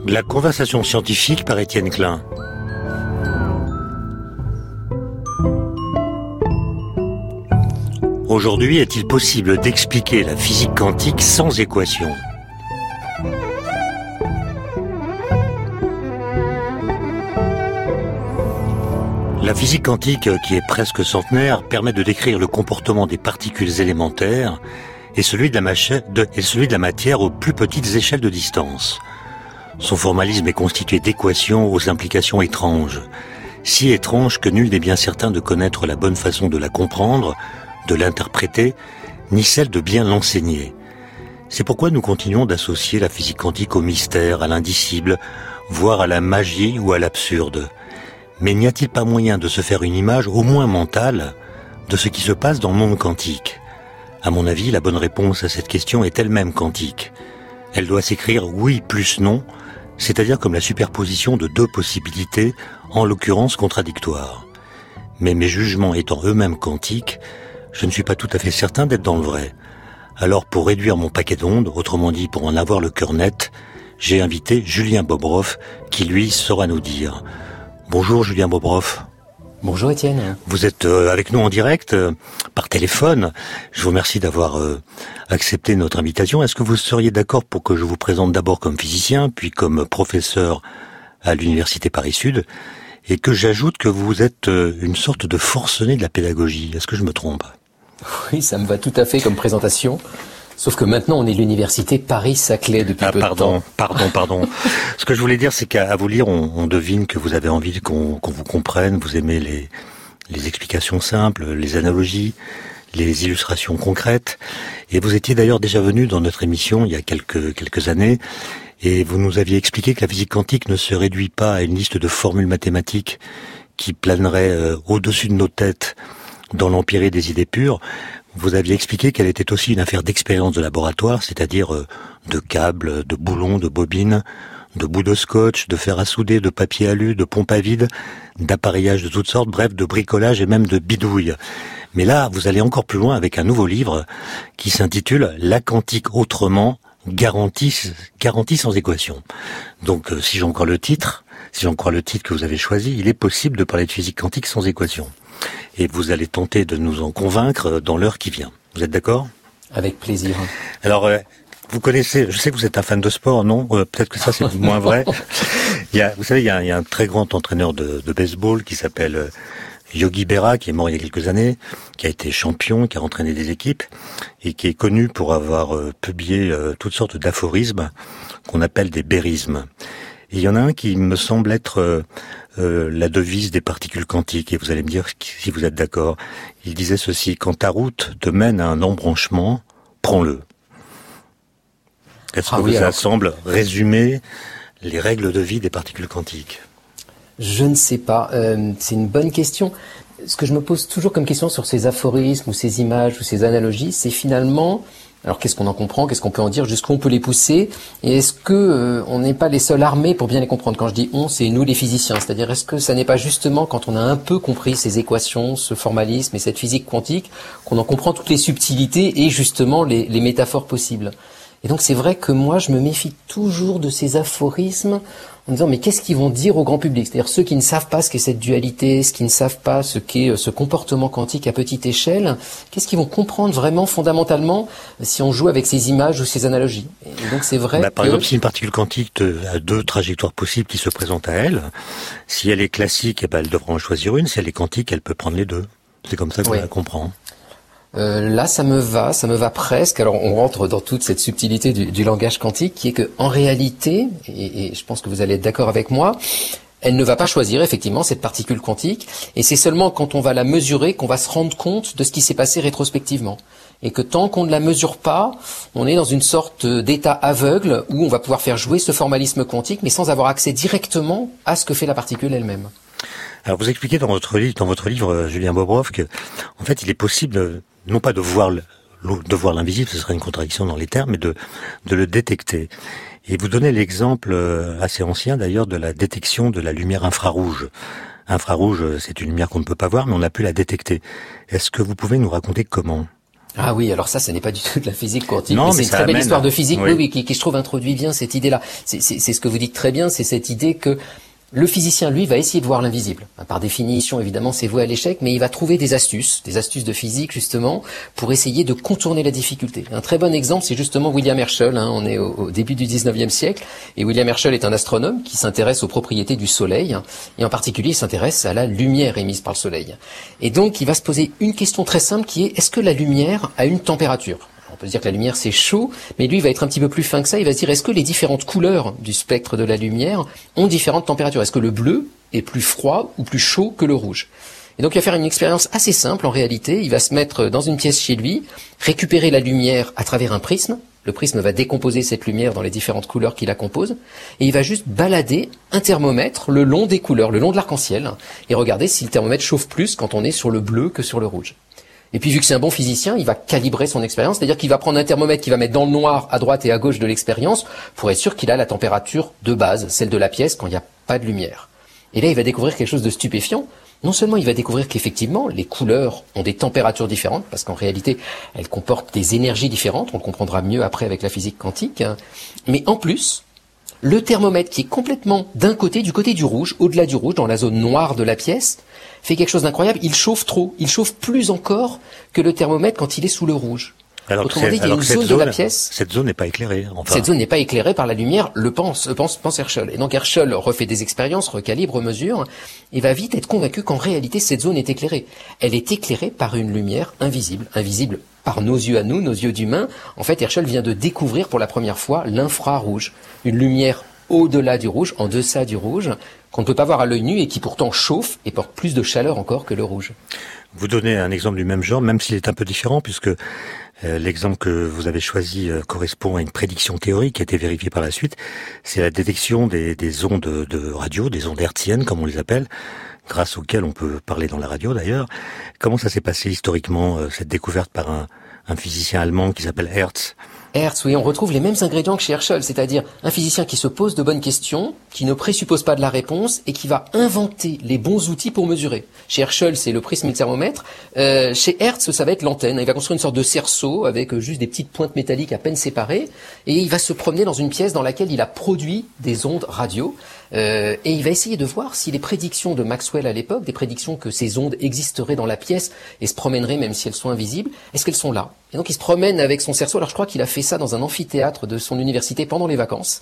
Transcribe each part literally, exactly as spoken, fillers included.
La conversation scientifique par Étienne Klein. Aujourd'hui, est-il possible d'expliquer la physique quantique sans équation ? La physique quantique, qui est presque centenaire, permet de décrire le comportement des particules élémentaires et celui de la, mach- de, et celui de la matière aux plus petites échelles de distance. Son formalisme est constitué d'équations aux implications étranges, si étranges que nul n'est bien certain de connaître la bonne façon de la comprendre, de l'interpréter, ni celle de bien l'enseigner. C'est pourquoi nous continuons d'associer la physique quantique au mystère, à l'indicible, voire à la magie ou à l'absurde. Mais n'y a-t-il pas moyen de se faire une image, au moins mentale, de ce qui se passe dans le monde quantique ? À mon avis, la bonne réponse à cette question est elle-même quantique. Elle doit s'écrire oui plus non, c'est-à-dire comme la superposition de deux possibilités, en l'occurrence contradictoires. Mais mes jugements étant eux-mêmes quantiques, je ne suis pas tout à fait certain d'être dans le vrai. Alors pour réduire mon paquet d'ondes, autrement dit pour en avoir le cœur net, j'ai invité Julien Bobroff, qui lui saura nous dire. Bonjour Julien Bobroff. Bonjour Étienne. Vous êtes euh, avec nous en direct, euh, par téléphone. Je vous remercie d'avoir euh, accepté notre invitation. Est-ce que vous seriez d'accord pour que je vous présente d'abord comme physicien, puis comme professeur à l'Université Paris-Sud, et que j'ajoute que vous êtes euh, une sorte de forcené de la pédagogie. Est-ce que je me trompe ? Oui, ça me va tout à fait comme présentation. Sauf que maintenant, on est l'université Paris-Saclay depuis ah, peu pardon, de temps. Pardon, pardon, Ce que je voulais dire, c'est qu'à vous lire, on, on devine que vous avez envie qu'on, qu'on vous comprenne. Vous aimez les, les explications simples, les analogies, les illustrations concrètes. Et vous étiez d'ailleurs déjà venu dans notre émission il y a quelques, quelques années. Et vous nous aviez expliqué que la physique quantique ne se réduit pas à une liste de formules mathématiques qui planeraient euh, au-dessus de nos têtes dans l'empyrée des idées pures. Vous aviez expliqué qu'elle était aussi une affaire d'expérience de laboratoire, c'est-à-dire de câbles, de boulons, de bobines, de bouts de scotch, de fer à souder, de papier alu, de pompe à vide, d'appareillage de toutes sortes, bref, de bricolage et même de bidouille. Mais là, vous allez encore plus loin avec un nouveau livre qui s'intitule « La quantique autrement, garantie, garantie sans équation ». Donc, si j'en crois le titre, si j'en crois le titre que vous avez choisi, il est possible de parler de physique quantique sans équation. Et vous allez tenter de nous en convaincre dans l'heure qui vient. Vous êtes d'accord ? Avec plaisir. Alors, euh, vous connaissez, je sais que vous êtes un fan de sport, non ? euh, Peut-être que ça, c'est moins vrai. Il y a, vous savez, il y a, il y a un très grand entraîneur de, de baseball qui s'appelle euh, Yogi Berra, qui est mort il y a quelques années, qui a été champion, qui a entraîné des équipes, et qui est connu pour avoir euh, publié euh, toutes sortes d'aphorismes qu'on appelle des bérismes. Et il y en a un qui me semble être euh, euh, la devise des particules quantiques, et vous allez me dire si vous êtes d'accord. Il disait ceci: quand ta route te mène à un embranchement, prends-le. Est-ce ah que oui, ça alors... semble résumer les règles de vie des particules quantiques ? Je ne sais pas. Euh, c'est une bonne question. Ce que je me pose toujours comme question sur ces aphorismes ou ces images ou ces analogies, c'est finalement... Alors qu'est-ce qu'on en comprend, qu'est-ce qu'on peut en dire, jusqu'où on peut les pousser, et est-ce que euh, on n'est pas les seuls armés pour bien les comprendre ? Quand je dis on, c'est nous les physiciens, c'est-à-dire est-ce que ça n'est pas justement quand on a un peu compris ces équations, ce formalisme et cette physique quantique, qu'on en comprend toutes les subtilités et justement les, les métaphores possibles ? Et donc c'est vrai que moi je me méfie toujours de ces aphorismes en disant mais qu'est-ce qu'ils vont dire au grand public ? C'est-à-dire ceux qui ne savent pas ce qu'est cette dualité, ceux qui ne savent pas ce qu'est ce comportement quantique à petite échelle, qu'est-ce qu'ils vont comprendre vraiment fondamentalement si on joue avec ces images ou ces analogies ? Et donc c'est vrai bah, par que... exemple, si une particule quantique a deux trajectoires possibles qui se présentent à elle, si elle est classique, eh ben, elle devra en choisir une. Si elle est quantique, elle peut prendre les deux. C'est comme ça qu'on oui. la comprend. Euh, là, ça me va, ça me va presque. Alors, on rentre dans toute cette subtilité du, du langage quantique, qui est que, en réalité, et, et je pense que vous allez être d'accord avec moi, elle ne va pas choisir effectivement cette particule quantique, et c'est seulement quand on va la mesurer qu'on va se rendre compte de ce qui s'est passé rétrospectivement. Et que tant qu'on ne la mesure pas, on est dans une sorte d'état aveugle où on va pouvoir faire jouer ce formalisme quantique, mais sans avoir accès directement à ce que fait la particule elle-même. Alors, vous expliquez dans votre livre, dans votre livre, Julien Bobroff, que, en fait, il est possible non pas de voir le, de voir l'invisible, ce serait une contradiction dans les termes, mais de, de le détecter. Et vous donnez l'exemple assez ancien d'ailleurs de la détection de la lumière infrarouge. Infrarouge, c'est une lumière qu'on ne peut pas voir, mais on a pu la détecter. Est-ce que vous pouvez nous raconter comment ? Ah oui, alors ça, ce n'est pas du tout de la physique quantique, non, mais, mais c'est une très belle amène, histoire de physique, oui, oui, oui, qui, qui je trouve introduit bien cette idée-là. C'est, c'est, c'est ce que vous dites très bien, c'est cette idée que le physicien, lui, va essayer de voir l'invisible. Par définition, évidemment, c'est voué à l'échec, mais il va trouver des astuces, des astuces de physique, justement, pour essayer de contourner la difficulté. Un très bon exemple, c'est justement William Herschel. Hein, on est au, au début du dix-neuvième siècle, et William Herschel est un astronome qui s'intéresse aux propriétés du Soleil, et en particulier, il s'intéresse à la lumière émise par le Soleil. Et donc, il va se poser une question très simple qui est, est-ce que la lumière a une température ? On peut se dire que la lumière c'est chaud, mais lui il va être un petit peu plus fin que ça, il va se dire est-ce que les différentes couleurs du spectre de la lumière ont différentes températures ? Est-ce que le bleu est plus froid ou plus chaud que le rouge ? Et donc il va faire une expérience assez simple en réalité, il va se mettre dans une pièce chez lui, récupérer la lumière à travers un prisme, le prisme va décomposer cette lumière dans les différentes couleurs qui la composent, et il va juste balader un thermomètre le long des couleurs, le long de l'arc-en-ciel, et regarder si le thermomètre chauffe plus quand on est sur le bleu que sur le rouge. Et puis vu que c'est un bon physicien, il va calibrer son expérience, c'est-à-dire qu'il va prendre un thermomètre qu'il va mettre dans le noir à droite et à gauche de l'expérience pour être sûr qu'il a la température de base, celle de la pièce quand il n'y a pas de lumière. Et là, il va découvrir quelque chose de stupéfiant. Non seulement il va découvrir qu'effectivement, les couleurs ont des températures différentes, parce qu'en réalité, elles comportent des énergies différentes, on le comprendra mieux après avec la physique quantique, hein, mais en plus, le thermomètre qui est complètement d'un côté, du côté du rouge, au-delà du rouge, dans la zone noire de la pièce, fait quelque chose d'incroyable, il chauffe trop, il chauffe plus encore que le thermomètre quand il est sous le rouge. Alors Autrement que, dit, il y a alors une que cette zone, zone de la pièce. Cette zone n'est pas éclairée. Enfin. Cette zone n'est pas éclairée par la lumière, le pense, pense, pense Herschel. Et donc Herschel refait des expériences, recalibre, mesure, et va vite être convaincu qu'en réalité cette zone est éclairée. Elle est éclairée par une lumière invisible, invisible par nos yeux à nous, nos yeux d'humains. En fait, Herschel vient de découvrir pour la première fois l'infrarouge, une lumière au-delà du rouge, en deçà du rouge, qu'on ne peut pas voir à l'œil nu et qui pourtant chauffe et porte plus de chaleur encore que le rouge. Vous donnez un exemple du même genre, même s'il est un peu différent, puisque euh, l'exemple que vous avez choisi euh, correspond à une prédiction théorique qui a été vérifiée par la suite. C'est la détection des, des ondes de radio, des ondes hertziennes, comme on les appelle, grâce auxquelles on peut parler dans la radio d'ailleurs. Comment ça s'est passé historiquement, euh, cette découverte par un, un physicien allemand qui s'appelle Hertz ? Hertz, oui, on retrouve les mêmes ingrédients que chez Herschel, c'est-à-dire un physicien qui se pose de bonnes questions, qui ne présuppose pas de la réponse et qui va inventer les bons outils pour mesurer. Chez Herschel, c'est le prisme et le thermomètre. Euh, chez Hertz, ça va être l'antenne. Il va construire une sorte de cerceau avec juste des petites pointes métalliques à peine séparées et il va se promener dans une pièce dans laquelle il a produit des ondes radio. Euh, et il va essayer de voir si les prédictions de Maxwell à l'époque, des prédictions que ces ondes existeraient dans la pièce et se promèneraient même si elles sont invisibles, est-ce qu'elles sont là ? Et donc il se promène avec son cerceau. Alors je crois qu'il a fait ça dans un amphithéâtre de son université pendant les vacances.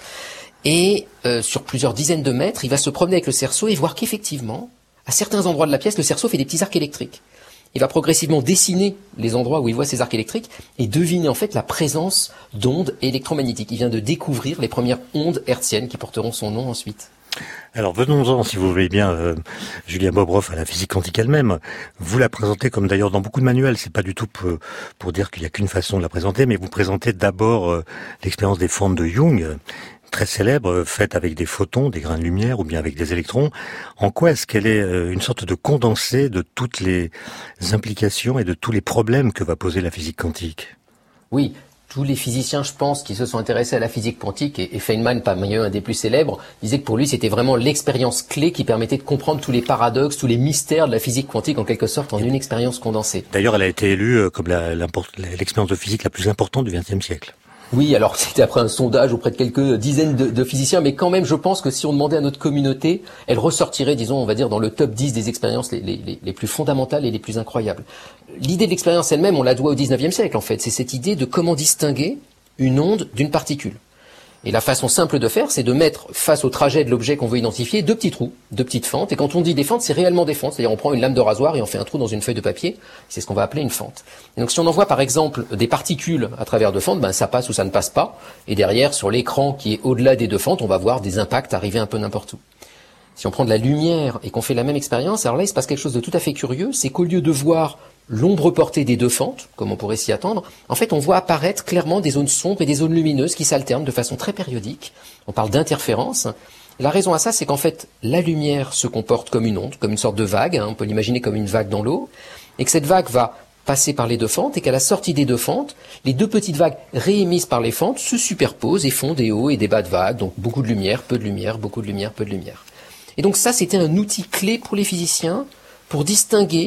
Et euh, sur plusieurs dizaines de mètres, il va se promener avec le cerceau et voir qu'effectivement, à certains endroits de la pièce, le cerceau fait des petits arcs électriques. Il va progressivement dessiner les endroits où il voit ces arcs électriques et deviner en fait la présence d'ondes électromagnétiques. Il vient de découvrir les premières ondes hertziennes qui porteront son nom ensuite. Alors venons-en, si vous voulez bien, euh, Julien Bobroff, à la physique quantique elle-même. Vous la présentez comme d'ailleurs dans beaucoup de manuels, c'est pas du tout pour, pour dire qu'il n'y a qu'une façon de la présenter, mais vous présentez d'abord euh, l'expérience des fentes de Young, très célèbre, faite avec des photons, des grains de lumière ou bien avec des électrons. En quoi est-ce qu'elle est euh, une sorte de condensé de toutes les implications et de tous les problèmes que va poser la physique quantique ? Oui. Tous les physiciens, je pense, qui se sont intéressés à la physique quantique, et Feynman, parmi eux, un des plus célèbres, disait que pour lui, c'était vraiment l'expérience clé qui permettait de comprendre tous les paradoxes, tous les mystères de la physique quantique, en quelque sorte, en une expérience condensée. D'ailleurs, elle a été élue comme la, l'expérience de physique la plus importante du vingtième siècle. Oui, alors c'était après un sondage auprès de quelques dizaines de, de physiciens, mais quand même, je pense que si on demandait à notre communauté, elle ressortirait, disons, on va dire, dans le top dix des expériences les, les, les plus fondamentales et les plus incroyables. L'idée de l'expérience elle-même, on la doit au dix-neuvième siècle, en fait. C'est cette idée de comment distinguer une onde d'une particule. Et la façon simple de faire, c'est de mettre face au trajet de l'objet qu'on veut identifier deux petits trous, deux petites fentes. Et quand on dit des fentes, c'est réellement des fentes. C'est-à-dire on prend une lame de rasoir et on fait un trou dans une feuille de papier. C'est ce qu'on va appeler une fente. Et donc si on envoie par exemple des particules à travers deux fentes, ben ça passe ou ça ne passe pas. Et derrière, sur l'écran qui est au-delà des deux fentes, on va voir des impacts arriver un peu n'importe où. Si on prend de la lumière et qu'on fait la même expérience, alors là il se passe quelque chose de tout à fait curieux. C'est qu'au lieu de voir l'ombre portée des deux fentes, comme on pourrait s'y attendre, en fait on voit apparaître clairement des zones sombres et des zones lumineuses qui s'alternent de façon très périodique. On parle d'interférence. La raison à ça, c'est qu'en fait la lumière se comporte comme une onde, comme une sorte de vague, hein, on peut l'imaginer comme une vague dans l'eau, et que cette vague va passer par les deux fentes, et qu'à la sortie des deux fentes, les deux petites vagues réémises par les fentes se superposent et font des hauts et des bas de vagues, donc beaucoup de lumière, peu de lumière, beaucoup de lumière, peu de lumière. Et donc ça, c'était un outil clé pour les physiciens pour distinguer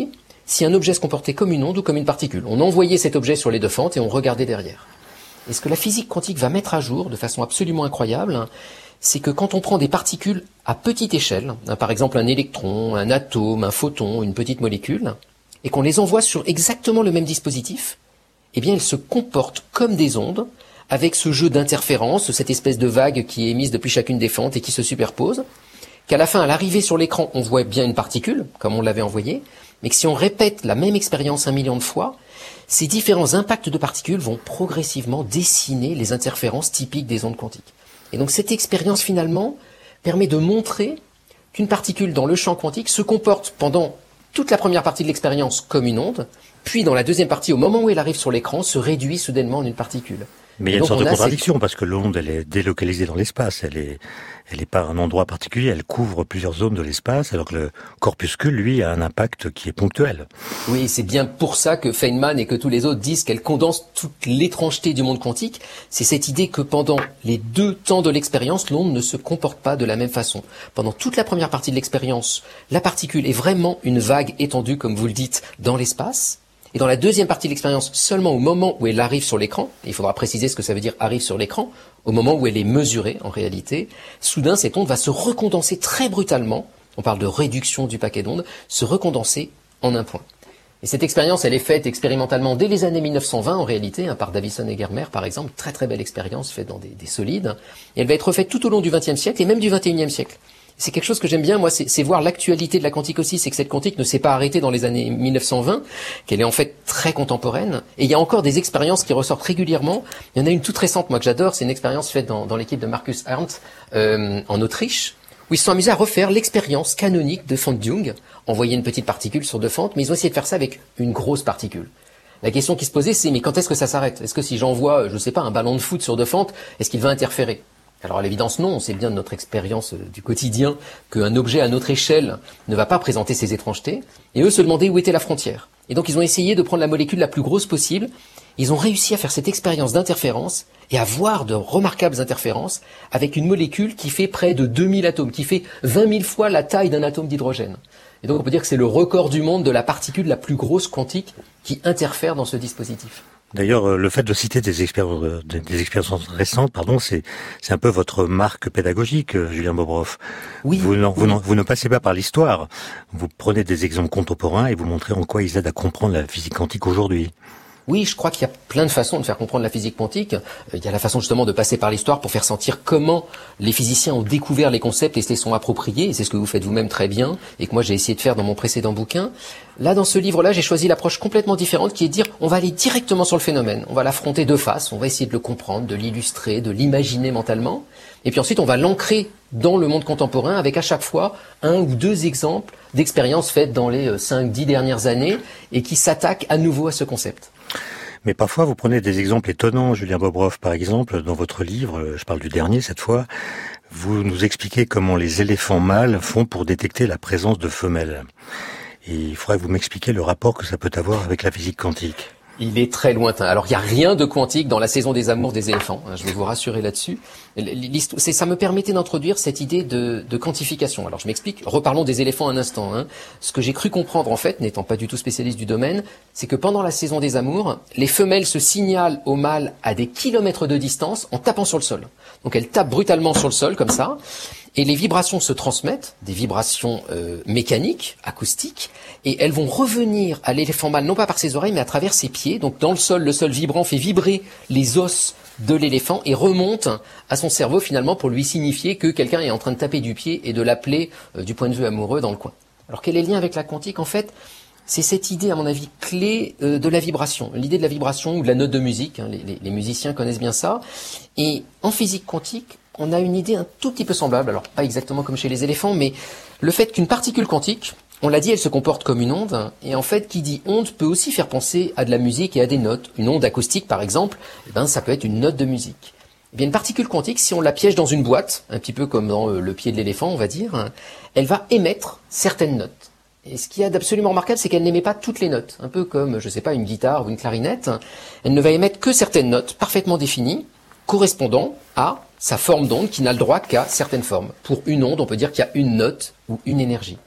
si un objet se comportait comme une onde ou comme une particule. On envoyait cet objet sur les deux fentes et on regardait derrière. Et ce que la physique quantique va mettre à jour de façon absolument incroyable, c'est que quand on prend des particules à petite échelle, hein, par exemple un électron, un atome, un photon, une petite molécule, et qu'on les envoie sur exactement le même dispositif, eh bien elles se comportent comme des ondes, avec ce jeu d'interférence, cette espèce de vague qui est émise depuis chacune des fentes et qui se superpose, qu'à la fin, à l'arrivée sur l'écran, on voit bien une particule, comme on l'avait envoyée, mais que si on répète la même expérience un million de fois, ces différents impacts de particules vont progressivement dessiner les interférences typiques des ondes quantiques. Et donc cette expérience, finalement, permet de montrer qu'une particule dans le champ quantique se comporte pendant toute la première partie de l'expérience comme une onde, puis dans la deuxième partie, au moment où elle arrive sur l'écran, se réduit soudainement en une particule. Mais il y a une sorte de contradiction, cette... parce que l'onde, elle est délocalisée dans l'espace, elle est, elle est pas à un endroit particulier, elle couvre plusieurs zones de l'espace, alors que le corpuscule, lui, a un impact qui est ponctuel. Oui, c'est bien pour ça que Feynman et que tous les autres disent qu'elle condense toute l'étrangeté du monde quantique. C'est cette idée que pendant les deux temps de l'expérience, l'onde ne se comporte pas de la même façon. Pendant toute la première partie de l'expérience, la particule est vraiment une vague étendue, comme vous le dites, dans l'espace. Et dans la deuxième partie de l'expérience, seulement au moment où elle arrive sur l'écran, et il faudra préciser ce que ça veut dire arrive sur l'écran, au moment où elle est mesurée en réalité, soudain cette onde va se recondenser très brutalement, on parle de réduction du paquet d'ondes, se recondenser en un point. Et cette expérience, elle est faite expérimentalement dès les années mille neuf cent vingt en réalité, hein, par Davison et Germer par exemple, très très belle expérience faite dans des, des solides, et elle va être faite tout au long du vingtième siècle et même du vingt et unième siècle. C'est quelque chose que j'aime bien, moi, c'est, c'est voir l'actualité de la quantique aussi, c'est que cette quantique ne s'est pas arrêtée dans les années mille neuf cent vingt, qu'elle est en fait très contemporaine, et il y a encore des expériences qui ressortent régulièrement. Il y en a une toute récente, moi, que j'adore, c'est une expérience faite dans, dans l'équipe de Markus Ernst, euh, en Autriche, où ils se sont amusés à refaire l'expérience canonique de fente Young, envoyer une petite particule sur deux fentes, mais ils ont essayé de faire ça avec une grosse particule. La question qui se posait, c'est, mais quand est-ce que ça s'arrête? Est-ce que si j'envoie, je sais pas, un ballon de foot sur deux fentes, est-ce qu'il va interférer? Alors à l'évidence non, on sait bien de notre expérience du quotidien qu'un objet à notre échelle ne va pas présenter ces étrangetés, et eux se demandaient où était la frontière. Et donc ils ont essayé de prendre la molécule la plus grosse possible, ils ont réussi à faire cette expérience d'interférence et à voir de remarquables interférences avec une molécule qui fait près de deux mille atomes, qui fait vingt mille fois la taille d'un atome d'hydrogène. Et donc on peut dire que c'est le record du monde de la particule la plus grosse quantique qui interfère dans ce dispositif. D'ailleurs, le fait de citer des expériences, des expériences récentes, pardon, c'est, c'est un peu votre marque pédagogique, Julien Bobroff. Oui. Vous, non, oui. vous, non, vous ne passez pas par l'histoire. Vous prenez des exemples contemporains et vous montrez en quoi ils aident à comprendre la physique quantique aujourd'hui. Oui, je crois qu'il y a plein de façons de faire comprendre la physique quantique. Il y a la façon justement de passer par l'histoire pour faire sentir comment les physiciens ont découvert les concepts et se les sont appropriés. Et c'est ce que vous faites vous-même très bien et que moi j'ai essayé de faire dans mon précédent bouquin. Là, dans ce livre-là, j'ai choisi l'approche complètement différente qui est de dire on va aller directement sur le phénomène. On va l'affronter de face, on va essayer de le comprendre, de l'illustrer, de l'imaginer mentalement. Et puis ensuite, on va l'ancrer dans le monde contemporain avec à chaque fois un ou deux exemples d'expériences faites dans les cinq, dix dernières années et qui s'attaquent à nouveau à ce concept. Mais parfois, vous prenez des exemples étonnants. Julien Bobroff, par exemple, dans votre livre, je parle du dernier cette fois, vous nous expliquez comment les éléphants mâles font pour détecter la présence de femelles. Et il faudrait que vous m'expliquiez le rapport que ça peut avoir avec la physique quantique. Il est très lointain. Alors, il n'y a rien de quantique dans la saison des amours des éléphants. Je vais vous rassurer là-dessus. C'est, ça me permettait d'introduire cette idée de, de quantification. Alors, je m'explique. Reparlons des éléphants un instant. Hein. Ce que j'ai cru comprendre, en fait, n'étant pas du tout spécialiste du domaine, c'est que pendant la saison des amours, les femelles se signalent aux mâles à des kilomètres de distance en tapant sur le sol. Donc, elles tapent brutalement sur le sol, comme ça. Et les vibrations se transmettent, des vibrations euh, mécaniques, acoustiques, et elles vont revenir à l'éléphant mâle, non pas par ses oreilles, mais à travers ses pieds. Donc dans le sol, le sol vibrant fait vibrer les os de l'éléphant et remonte à son cerveau finalement pour lui signifier que quelqu'un est en train de taper du pied et de l'appeler euh, du point de vue amoureux dans le coin. Alors quel est le lien avec la quantique? En fait, c'est cette idée, à mon avis, clé euh, de la vibration. L'idée de la vibration ou de la note de musique, hein, les, les, les musiciens connaissent bien ça. Et en physique quantique, on a une idée un tout petit peu semblable, alors pas exactement comme chez les éléphants, mais le fait qu'une particule quantique, on l'a dit, elle se comporte comme une onde, et en fait, qui dit onde peut aussi faire penser à de la musique et à des notes. Une onde acoustique, par exemple, eh ben, ça peut être une note de musique. Eh bien, une particule quantique, si on la piège dans une boîte, un petit peu comme dans le pied de l'éléphant, on va dire, elle va émettre certaines notes. Et ce qu'il y a d'absolument remarquable, c'est qu'elle n'émet pas toutes les notes. Un peu comme, je sais pas, une guitare ou une clarinette. Elle ne va émettre que certaines notes parfaitement définies, correspondant à sa forme d'onde qui n'a le droit qu'à certaines formes. Pour une onde, on peut dire qu'il y a une note ou une énergie.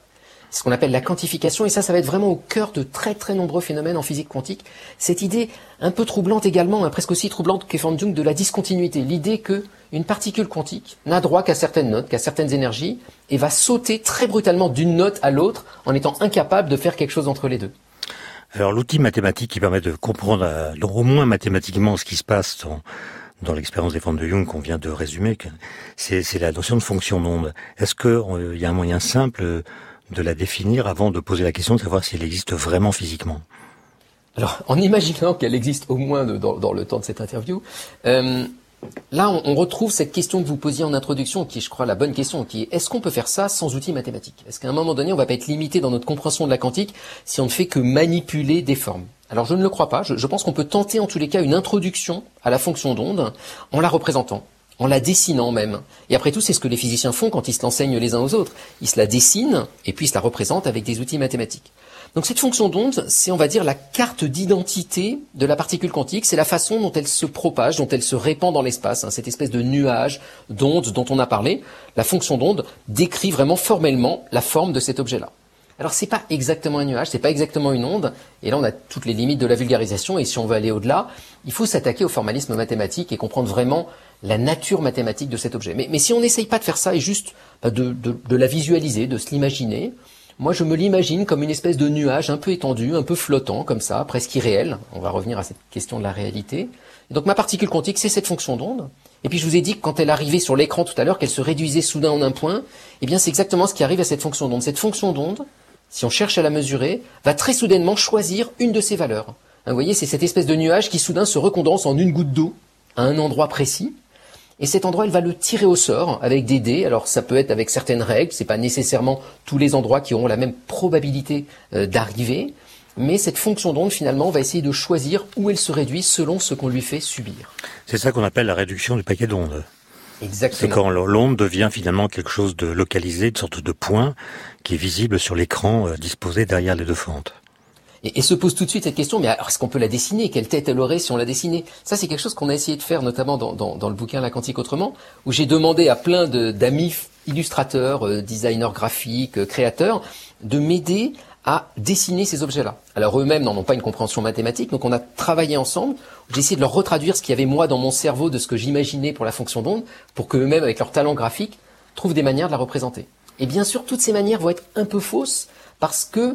C'est ce qu'on appelle la quantification, et ça, ça va être vraiment au cœur de très très nombreux phénomènes en physique quantique. Cette idée un peu troublante également, hein, presque aussi troublante qu'Efron Jung, de la discontinuité. L'idée que une particule quantique n'a droit qu'à certaines notes, qu'à certaines énergies, et va sauter très brutalement d'une note à l'autre en étant incapable de faire quelque chose entre les deux. Alors l'outil mathématique qui permet de comprendre euh, au moins mathématiquement ce qui se passe dans, dans l'expérience des formes de Jung qu'on vient de résumer, c'est, c'est la notion de fonction d'onde. Est-ce qu'il euh, y a un moyen simple de la définir avant de poser la question de savoir si elle existe vraiment physiquement? Alors, en imaginant qu'elle existe au moins de, dans, dans le temps de cette interview, euh, là, on, on retrouve cette question que vous posiez en introduction, qui est, je crois, la bonne question, qui est, est-ce qu'on peut faire ça sans outils mathématiques? Est-ce qu'à un moment donné, on va pas être limité dans notre compréhension de la quantique si on ne fait que manipuler des formes? Alors, je ne le crois pas. Je, je pense qu'on peut tenter, en tous les cas, une introduction à la fonction d'onde en la représentant, en la dessinant même. Et après tout, c'est ce que les physiciens font quand ils se l'enseignent les uns aux autres. Ils se la dessinent et puis ils se la représentent avec des outils mathématiques. Donc cette fonction d'onde, c'est, on va dire, la carte d'identité de la particule quantique. C'est la façon dont elle se propage, dont elle se répand dans l'espace, hein, cette espèce de nuage d'ondes dont on a parlé. La fonction d'onde décrit vraiment formellement la forme de cet objet-là. Alors c'est pas exactement un nuage, c'est pas exactement une onde, et là on a toutes les limites de la vulgarisation, et si on veut aller au-delà, il faut s'attaquer au formalisme mathématique et comprendre vraiment la nature mathématique de cet objet. Mais, mais si on n'essaye pas de faire ça et juste bah, de, de, de la visualiser, de se l'imaginer, moi je me l'imagine comme une espèce de nuage un peu étendu, un peu flottant, comme ça, presque irréel. On va revenir à cette question de la réalité. Et donc ma particule quantique, c'est cette fonction d'onde. Et puis je vous ai dit que quand elle arrivait sur l'écran tout à l'heure, qu'elle se réduisait soudain en un point, eh bien c'est exactement ce qui arrive à cette fonction d'onde. Cette fonction d'onde, si on cherche à la mesurer, va très soudainement choisir une de ses valeurs. Vous voyez, c'est cette espèce de nuage qui soudain se recondense en une goutte d'eau à un endroit précis. Et cet endroit, elle va le tirer au sort avec des dés. Alors ça peut être avec certaines règles, c'est pas nécessairement tous les endroits qui auront la même probabilité euh, d'arriver. Mais cette fonction d'onde, finalement, va essayer de choisir où elle se réduit selon ce qu'on lui fait subir. C'est ça qu'on appelle la réduction du paquet d'ondes. Exactement. C'est quand l'onde devient finalement quelque chose de localisé, une sorte de point qui est visible sur l'écran euh, disposé derrière les deux fentes. Et, et se pose tout de suite cette question, mais alors est-ce qu'on peut la dessiner? Quelle tête elle aurait si on la dessinait? Ça, c'est quelque chose qu'on a essayé de faire, notamment dans, dans, dans le bouquin La quantique autrement, où j'ai demandé à plein de, d'amis illustrateurs, euh, designers graphiques, euh, créateurs, de m'aider à dessiner ces objets-là. Alors eux-mêmes n'en ont pas une compréhension mathématique, donc on a travaillé ensemble. J'ai essayé de leur retraduire ce qu'il y avait moi dans mon cerveau de ce que j'imaginais pour la fonction d'onde, pour qu'eux-mêmes, avec leur talent graphique, trouvent des manières de la représenter. Et bien sûr, toutes ces manières vont être un peu fausses, parce que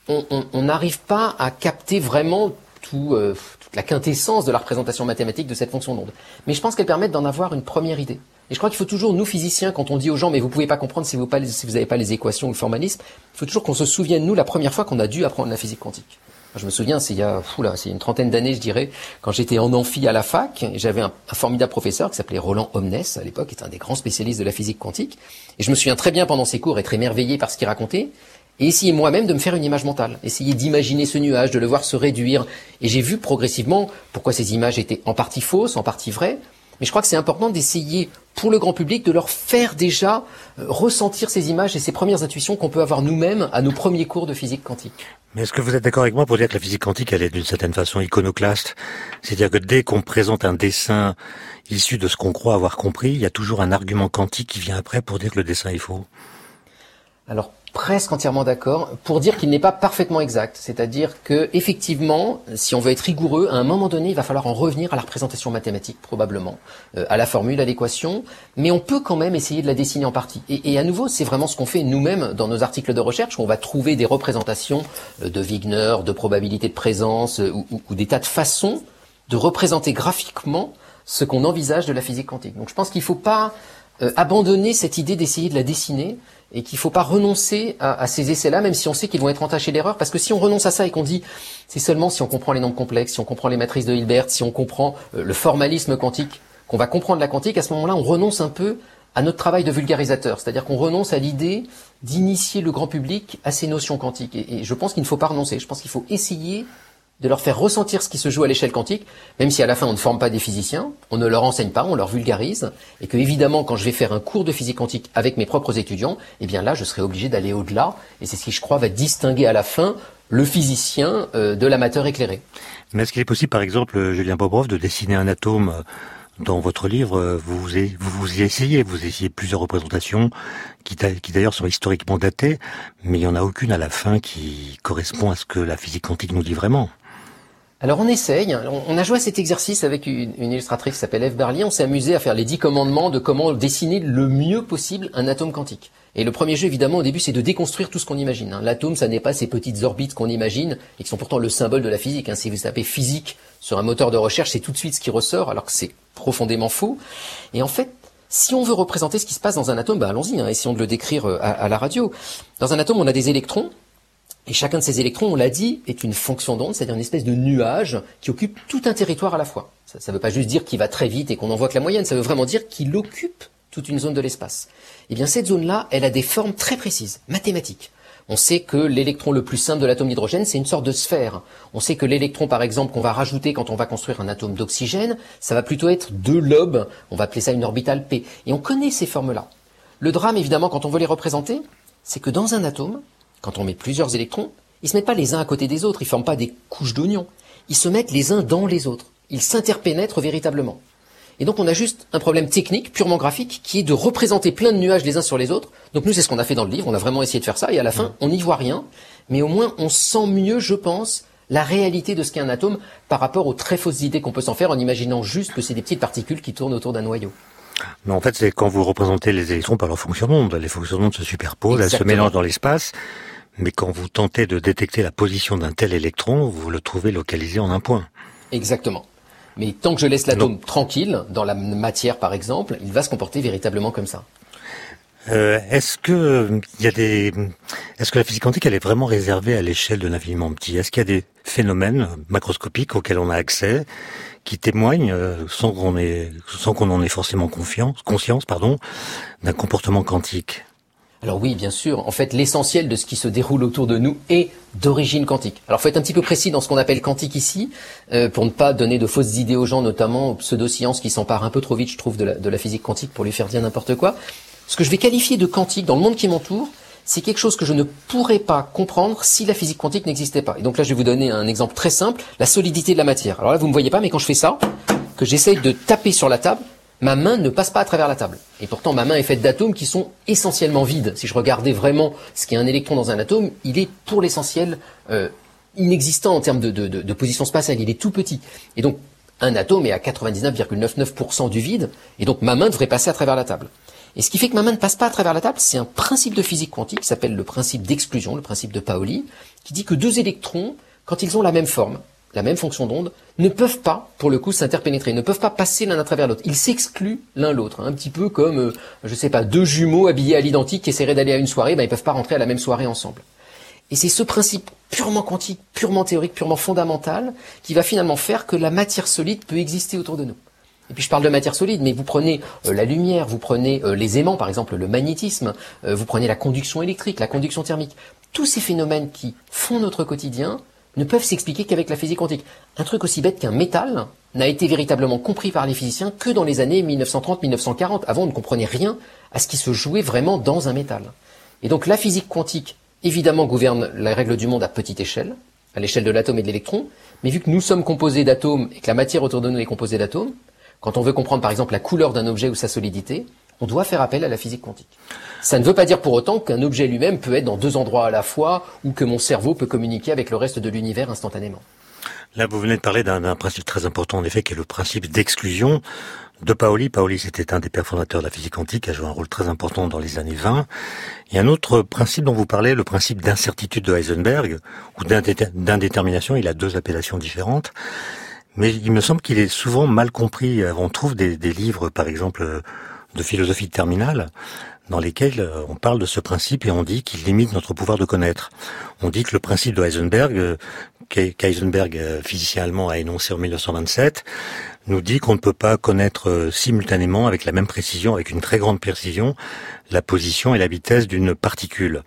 on n'arrive pas à capter vraiment tout, euh, toute la quintessence de la représentation mathématique de cette fonction d'onde. Mais je pense qu'elles permettent d'en avoir une première idée. Et je crois qu'il faut toujours, nous physiciens, quand on dit aux gens « mais vous pouvez pas comprendre si vous n'avez si vous pas les équations ou le formalisme », il faut toujours qu'on se souvienne, nous, la première fois qu'on a dû apprendre la physique quantique. Je me souviens, c'est il y a fou là, c'est une trentaine d'années, je dirais, quand j'étais en amphi à la fac, j'avais un, un formidable professeur qui s'appelait Roland Omnes, à l'époque, qui était un des grands spécialistes de la physique quantique. Et je me souviens très bien pendant ses cours être émerveillé par ce qu'il racontait, et essayer moi-même de me faire une image mentale, essayer d'imaginer ce nuage, de le voir se réduire. Et j'ai vu progressivement pourquoi ces images étaient en partie fausses, en partie vraies. Mais je crois que c'est important d'essayer, pour le grand public, de leur faire déjà euh, ressentir ces images et ces premières intuitions qu'on peut avoir nous-mêmes à nos premiers cours de physique quantique. Mais est-ce que vous êtes d'accord avec moi pour dire que la physique quantique, elle est d'une certaine façon iconoclaste? C'est-à-dire que dès qu'on présente un dessin issu de ce qu'on croit avoir compris, il y a toujours un argument quantique qui vient après pour dire que le dessin est faux? Alors, presque entièrement d'accord, pour dire qu'il n'est pas parfaitement exact. C'est-à-dire que, effectivement, si on veut être rigoureux, à un moment donné, il va falloir en revenir à la représentation mathématique, probablement, euh, à la formule, à l'équation, mais on peut quand même essayer de la dessiner en partie. Et, et à nouveau, c'est vraiment ce qu'on fait nous-mêmes dans nos articles de recherche, où on va trouver des représentations de Wigner, de probabilité de présence, euh, ou, ou, ou des tas de façons de représenter graphiquement ce qu'on envisage de la physique quantique. Donc je pense qu'il ne faut pas euh, abandonner cette idée d'essayer de la dessiner, et qu'il ne faut pas renoncer à, à ces essais-là, même si on sait qu'ils vont être entachés d'erreurs, parce que si on renonce à ça et qu'on dit c'est seulement si on comprend les nombres complexes, si on comprend les matrices de Hilbert, si on comprend euh, le formalisme quantique, qu'on va comprendre la quantique, à ce moment-là, on renonce un peu à notre travail de vulgarisateur, c'est-à-dire qu'on renonce à l'idée d'initier le grand public à ces notions quantiques. Et, et je pense qu'il ne faut pas renoncer, je pense qu'il faut essayer de leur faire ressentir ce qui se joue à l'échelle quantique, même si à la fin on ne forme pas des physiciens, on ne leur enseigne pas, on leur vulgarise, et que évidemment quand je vais faire un cours de physique quantique avec mes propres étudiants, eh bien là je serai obligé d'aller au-delà, et c'est ce qui je crois va distinguer à la fin le physicien euh, de l'amateur éclairé. Mais est-ce qu'il est possible par exemple, Julien Bobrov, de dessiner un atome Dans votre livre, vous vous y, vous vous y essayez, vous essayez plusieurs représentations qui, qui d'ailleurs sont historiquement datées, mais il n'y en a aucune à la fin qui correspond à ce que la physique quantique nous dit vraiment. Alors on essaye, on a joué à cet exercice avec une, une illustratrice qui s'appelle Eve Barlier, on s'est amusé à faire les dix commandements de comment dessiner le mieux possible un atome quantique. Et le premier jeu, évidemment, au début, c'est de déconstruire tout ce qu'on imagine. L'atome, ça n'est pas ces petites orbites qu'on imagine et qui sont pourtant le symbole de la physique. Si vous tapez physique sur un moteur de recherche, c'est tout de suite ce qui ressort, alors que c'est profondément faux. Et en fait, si on veut représenter ce qui se passe dans un atome, bah allons-y, hein, essayons de le décrire à, à la radio. Dans un atome, on a des électrons. Et chacun de ces électrons, on l'a dit, est une fonction d'onde, c'est-à-dire une espèce de nuage qui occupe tout un territoire à la fois. Ça ne veut pas juste dire qu'il va très vite et qu'on n'en voit que la moyenne, ça veut vraiment dire qu'il occupe toute une zone de l'espace. Eh bien, cette zone-là, elle a des formes très précises, mathématiques. On sait que l'électron le plus simple de l'atome d'hydrogène, c'est une sorte de sphère. On sait que l'électron, par exemple, qu'on va rajouter quand on va construire un atome d'oxygène, ça va plutôt être deux lobes, on va appeler ça une orbitale P. Et on connaît ces formes-là. Le drame, évidemment, quand on veut les représenter, c'est que dans un atome, quand on met plusieurs électrons, ils se mettent pas les uns à côté des autres, ils forment pas des couches d'oignons. Ils se mettent les uns dans les autres. Ils s'interpénètrent véritablement. Et donc on a juste un problème technique, purement graphique, qui est de représenter plein de nuages les uns sur les autres. Donc nous, c'est ce qu'on a fait dans le livre, on a vraiment essayé de faire ça, et à la fin, on n'y voit rien, mais au moins on sent mieux, je pense, la réalité de ce qu'est un atome par rapport aux très fausses idées qu'on peut s'en faire en imaginant juste que c'est des petites particules qui tournent autour d'un noyau. Mais en fait, c'est quand vous représentez les électrons par leur fonction d'onde. Les fonctions d'onde se superposent, Exactement. Elles se mélangent dans l'espace, mais quand vous tentez de détecter la position d'un tel électron, vous le trouvez localisé en un point. Exactement. Mais tant que je laisse l'atome tranquille, dans la matière par exemple, il va se comporter véritablement comme ça. Euh, est-ce que il y a des, est-ce que la physique quantique elle est vraiment réservée à l'échelle de l'infiniment petit? Est-ce qu'il y a des phénomènes macroscopiques auxquels on a accès, qui témoignent euh, sans qu'on ait, sans qu'on en ait forcément confiance, conscience, pardon, d'un comportement quantique? Alors oui, bien sûr. En fait, l'essentiel de ce qui se déroule autour de nous est d'origine quantique. Alors, faut être un petit peu précis dans ce qu'on appelle quantique ici, euh, pour ne pas donner de fausses idées aux gens, notamment aux pseudosciences qui s'emparent un peu trop vite, je trouve, de la, de la physique quantique pour lui faire dire n'importe quoi. Ce que je vais qualifier de quantique dans le monde qui m'entoure, c'est quelque chose que je ne pourrais pas comprendre si la physique quantique n'existait pas. Et donc là, je vais vous donner un exemple très simple, la solidité de la matière. Alors là, vous ne me voyez pas, mais quand je fais ça, que j'essaye de taper sur la table, ma main ne passe pas à travers la table. Et pourtant, ma main est faite d'atomes qui sont essentiellement vides. Si je regardais vraiment ce qu'est un électron dans un atome, il est pour l'essentiel euh, inexistant en termes de, de, de, de position spatiale. Il est tout petit. Et donc, un atome est à quatre-vingt-dix-neuf virgule quatre-vingt-dix-neuf pour cent du vide. Et donc, ma main devrait passer à travers la table. Et ce qui fait que ma main ne passe pas à travers la table, c'est un principe de physique quantique qui s'appelle le principe d'exclusion, le principe de Pauli, qui dit que deux électrons, quand ils ont la même forme, la même fonction d'onde, ne peuvent pas, pour le coup, s'interpénétrer, ne peuvent pas passer l'un à travers l'autre. Ils s'excluent l'un l'autre, hein, un petit peu comme, euh, je sais pas, deux jumeaux habillés à l'identique qui essaieraient d'aller à une soirée, ben ils peuvent pas rentrer à la même soirée ensemble. Et c'est ce principe purement quantique, purement théorique, purement fondamental, qui va finalement faire que la matière solide peut exister autour de nous. Et puis je parle de matière solide, mais vous prenez euh, la lumière, vous prenez euh, les aimants, par exemple le magnétisme, euh, vous prenez la conduction électrique, la conduction thermique. Tous ces phénomènes qui font notre quotidien ne peuvent s'expliquer qu'avec la physique quantique. Un truc aussi bête qu'un métal n'a été véritablement compris par les physiciens que dans les années mille neuf cent trente mille neuf cent quarante. Avant, on ne comprenait rien à ce qui se jouait vraiment dans un métal. Et donc la physique quantique, évidemment, gouverne la règle du monde à petite échelle, à l'échelle de l'atome et de l'électron, mais vu que nous sommes composés d'atomes et que la matière autour de nous est composée d'atomes, quand on veut comprendre par exemple la couleur d'un objet ou sa solidité, on doit faire appel à la physique quantique. Ça ne veut pas dire pour autant qu'un objet lui-même peut être dans deux endroits à la fois ou que mon cerveau peut communiquer avec le reste de l'univers instantanément. Là, vous venez de parler d'un, d'un principe très important, en effet, qui est le principe d'exclusion de Pauli. Pauli, c'était un des pères fondateurs de la physique quantique, qui a joué un rôle très important dans les années vingt. Il y a un autre principe dont vous parlez, le principe d'incertitude de Heisenberg, ou d'indétermination. Il a deux appellations différentes. Mais il me semble qu'il est souvent mal compris. On trouve des, des livres, par exemple, de philosophie de terminale, dans lesquels on parle de ce principe et on dit qu'il limite notre pouvoir de connaître. On dit que le principe de Heisenberg, qu'Heisenberg, physicien allemand, a énoncé en mille neuf cent vingt-sept, nous dit qu'on ne peut pas connaître simultanément, avec la même précision, avec une très grande précision, la position et la vitesse d'une particule.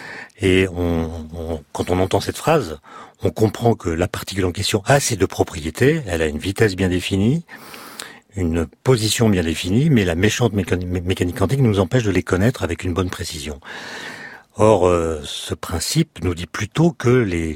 Et on, on, quand on entend cette phrase, on comprend que la particule en question a ces deux propriétés. Elle a une vitesse bien définie, une position bien définie, mais la méchante mécanique quantique nous empêche de les connaître avec une bonne précision. Or, euh, ce principe nous dit plutôt que les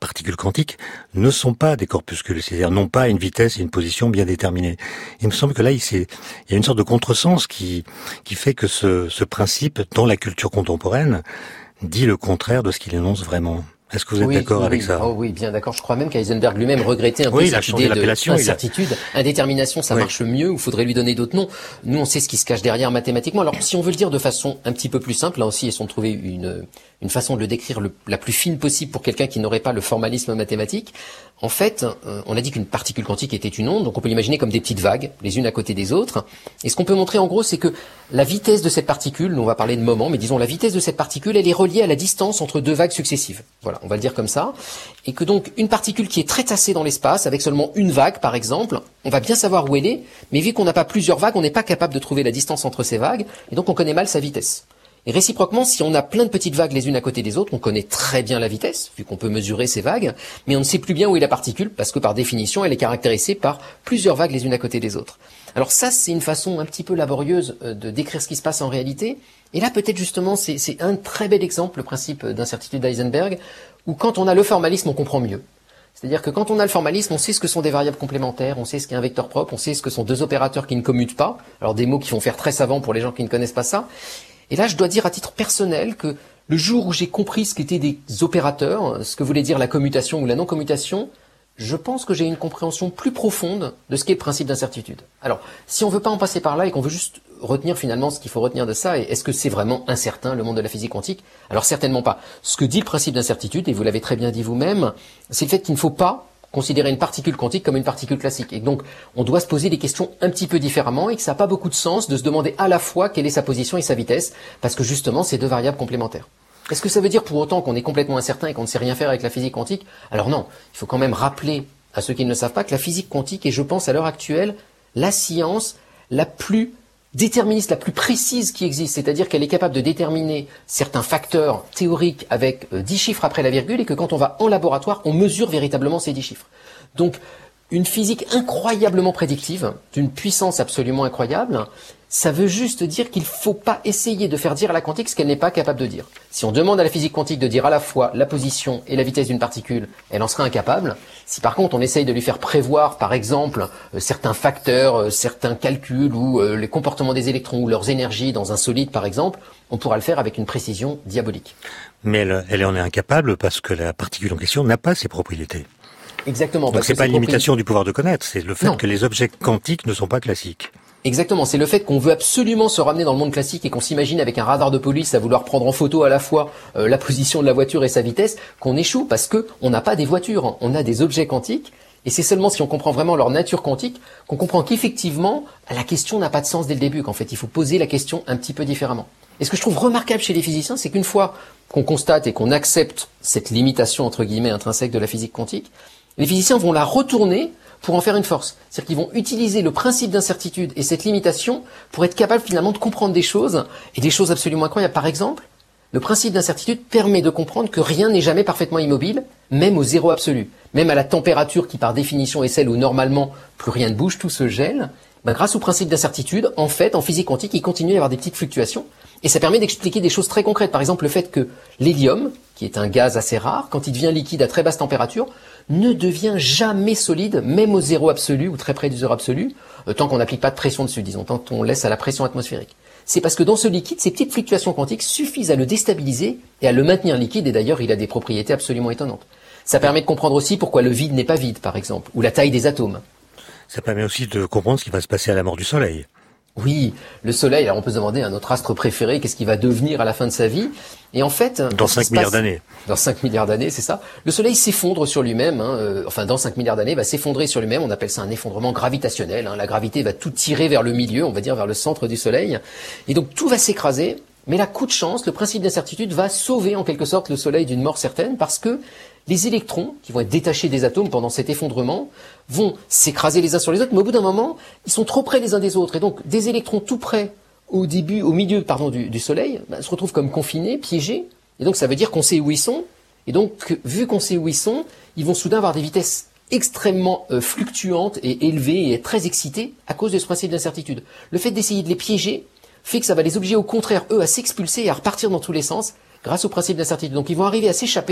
particules quantiques ne sont pas des corpuscules, c'est-à-dire n'ont pas une vitesse et une position bien déterminées. Il me semble que là, il, il y a une sorte de contresens qui, qui fait que ce, ce principe, dans la culture contemporaine, dit le contraire de ce qu'il énonce vraiment. Est-ce que vous êtes oui, d'accord oui, avec oui. ça? Oh, oui, bien d'accord. Je crois même qu'Heisenberg lui-même regrettait un peu oui, cette idée d'incertitude. A... Indétermination, ça oui. marche mieux, ou faudrait lui donner d'autres noms. Nous, on sait ce qui se cache derrière mathématiquement. Alors, si on veut le dire de façon un petit peu plus simple, là aussi, ils ont trouvé une, une façon de le décrire le, la plus fine possible pour quelqu'un qui n'aurait pas le formalisme mathématique. En fait, euh, on a dit qu'une particule quantique était une onde, donc on peut l'imaginer comme des petites vagues, les unes à côté des autres. Et ce qu'on peut montrer en gros, c'est que la vitesse de cette particule, nous on va parler de moment, mais disons la vitesse de cette particule, elle est reliée à la distance entre deux vagues successives. Voilà, on va le dire comme ça. Et que donc une particule qui est très tassée dans l'espace, avec seulement une vague par exemple, on va bien savoir où elle est, mais vu qu'on n'a pas plusieurs vagues, on n'est pas capable de trouver la distance entre ces vagues, et donc on connaît mal sa vitesse. Et réciproquement, si on a plein de petites vagues les unes à côté des autres, on connaît très bien la vitesse, vu qu'on peut mesurer ces vagues, mais on ne sait plus bien où est la particule, parce que par définition, elle est caractérisée par plusieurs vagues les unes à côté des autres. Alors ça, c'est une façon un petit peu laborieuse de décrire ce qui se passe en réalité. Et là, peut-être justement, c'est, c'est un très bel exemple, le principe d'incertitude d'Heisenberg, où quand on a le formalisme, on comprend mieux. C'est-à-dire que quand on a le formalisme, on sait ce que sont des variables complémentaires, on sait ce qu'est un vecteur propre, on sait ce que sont deux opérateurs qui ne commutent pas. Alors des mots qui vont faire très savant pour les gens qui ne connaissent pas ça. Et là, je dois dire à titre personnel que le jour où j'ai compris ce qu'étaient des opérateurs, ce que voulait dire la commutation ou la non-commutation, je pense que j'ai une compréhension plus profonde de ce qu'est le principe d'incertitude. Alors, si on veut pas en passer par là et qu'on veut juste retenir finalement ce qu'il faut retenir de ça, et est-ce que c'est vraiment incertain, le monde de la physique quantique? Alors certainement pas. Ce que dit le principe d'incertitude, et vous l'avez très bien dit vous-même, c'est le fait qu'il ne faut pas considérer une particule quantique comme une particule classique. Et donc, on doit se poser des questions un petit peu différemment et que ça n'a pas beaucoup de sens de se demander à la fois quelle est sa position et sa vitesse, parce que justement, c'est deux variables complémentaires. Est-ce que ça veut dire pour autant qu'on est complètement incertain et qu'on ne sait rien faire avec la physique quantique? Alors non, il faut quand même rappeler à ceux qui ne le savent pas que la physique quantique est, je pense, à l'heure actuelle, la science la plus déterministe, la plus précise qui existe, c'est-à-dire qu'elle est capable de déterminer certains facteurs théoriques avec euh, dix chiffres après la virgule et que quand on va en laboratoire, on mesure véritablement ces dix chiffres. Donc, une physique incroyablement prédictive, d'une puissance absolument incroyable, ça veut juste dire qu'il ne faut pas essayer de faire dire à la quantique ce qu'elle n'est pas capable de dire. Si on demande à la physique quantique de dire à la fois la position et la vitesse d'une particule, elle en sera incapable. Si par contre on essaye de lui faire prévoir, par exemple, euh, certains facteurs, euh, certains calculs ou euh, les comportements des électrons ou leurs énergies dans un solide, par exemple, on pourra le faire avec une précision diabolique. Mais elle, elle en est incapable parce que la particule en question n'a pas ses propriétés. Exactement. Donc c'est pas une limitation du pouvoir de connaître, c'est le fait non. que les objets quantiques ne sont pas classiques. Exactement, c'est le fait qu'on veut absolument se ramener dans le monde classique et qu'on s'imagine avec un radar de police à vouloir prendre en photo à la fois euh, la position de la voiture et sa vitesse, qu'on échoue parce que on n'a pas des voitures, on a des objets quantiques. Et c'est seulement si on comprend vraiment leur nature quantique qu'on comprend qu'effectivement la question n'a pas de sens dès le début, qu'en fait il faut poser la question un petit peu différemment. Et ce que je trouve remarquable chez les physiciens, c'est qu'une fois qu'on constate et qu'on accepte cette limitation entre guillemets intrinsèque de la physique quantique, les physiciens vont la retourner pour en faire une force. C'est-à-dire qu'ils vont utiliser le principe d'incertitude et cette limitation pour être capables finalement de comprendre des choses, et des choses absolument incroyables. Par exemple, le principe d'incertitude permet de comprendre que rien n'est jamais parfaitement immobile, même au zéro absolu. Même à la température qui par définition est celle où normalement plus rien ne bouge, tout se gèle, ben, grâce au principe d'incertitude, en fait, en physique quantique, il continue à y avoir des petites fluctuations. Et ça permet d'expliquer des choses très concrètes. Par exemple, le fait que l'hélium, qui est un gaz assez rare, quand il devient liquide à très basse température, ne devient jamais solide, même au zéro absolu ou très près du zéro absolu, euh, tant qu'on n'applique pas de pression dessus, disons, tant qu'on laisse à la pression atmosphérique. C'est parce que dans ce liquide, ces petites fluctuations quantiques suffisent à le déstabiliser et à le maintenir liquide, et d'ailleurs, il a des propriétés absolument étonnantes. Ça permet de comprendre aussi pourquoi le vide n'est pas vide, par exemple, ou la taille des atomes. Ça permet aussi de comprendre ce qui va se passer à la mort du Soleil. Oui, le Soleil, alors on peut se demander à notre astre préféré, qu'est-ce qu'il va devenir à la fin de sa vie. Et en fait... Dans cinq milliards d'années. Dans cinq milliards d'années, c'est ça. Le Soleil s'effondre sur lui-même, hein, euh, enfin dans cinq milliards d'années, va s'effondrer sur lui-même, on appelle ça un effondrement gravitationnel. Hein, la gravité va tout tirer vers le milieu, on va dire vers le centre du Soleil. Et donc tout va s'écraser, mais là, coup de chance, le principe d'incertitude va sauver en quelque sorte le Soleil d'une mort certaine, parce que les électrons, qui vont être détachés des atomes pendant cet effondrement, vont s'écraser les uns sur les autres, mais au bout d'un moment, ils sont trop près les uns des autres. Et donc, des électrons tout près au début, au milieu, pardon, du, du Soleil, bah, se retrouvent comme confinés, piégés. Et donc, ça veut dire qu'on sait où ils sont. Et donc, vu qu'on sait où ils sont, ils vont soudain avoir des vitesses extrêmement euh, fluctuantes et élevées et être très excités à cause de ce principe d'incertitude. Le fait d'essayer de les piéger fait que ça va les obliger au contraire, eux, à s'expulser et à repartir dans tous les sens grâce au principe d'incertitude. Donc, ils vont arriver à s'échapper.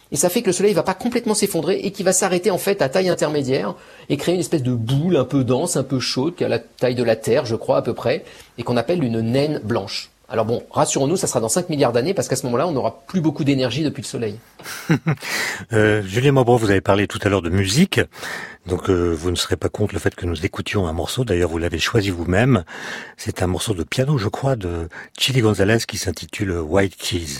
et ça fait que le Soleil va pas complètement s'effondrer et qu'il va s'arrêter en fait à taille intermédiaire et créer une espèce de boule un peu dense, un peu chaude, qui a la taille de la Terre, je crois à peu près, et qu'on appelle une naine blanche. Alors bon, rassurons-nous, ça sera dans cinq milliards d'années parce qu'à ce moment-là, on n'aura plus beaucoup d'énergie depuis le Soleil. euh, Julien Maubrot, vous avez parlé tout à l'heure de musique, donc euh, vous ne serez pas contre le fait que nous écoutions un morceau, d'ailleurs vous l'avez choisi vous-même. C'est un morceau de piano, je crois, de Chilly González qui s'intitule White Keys.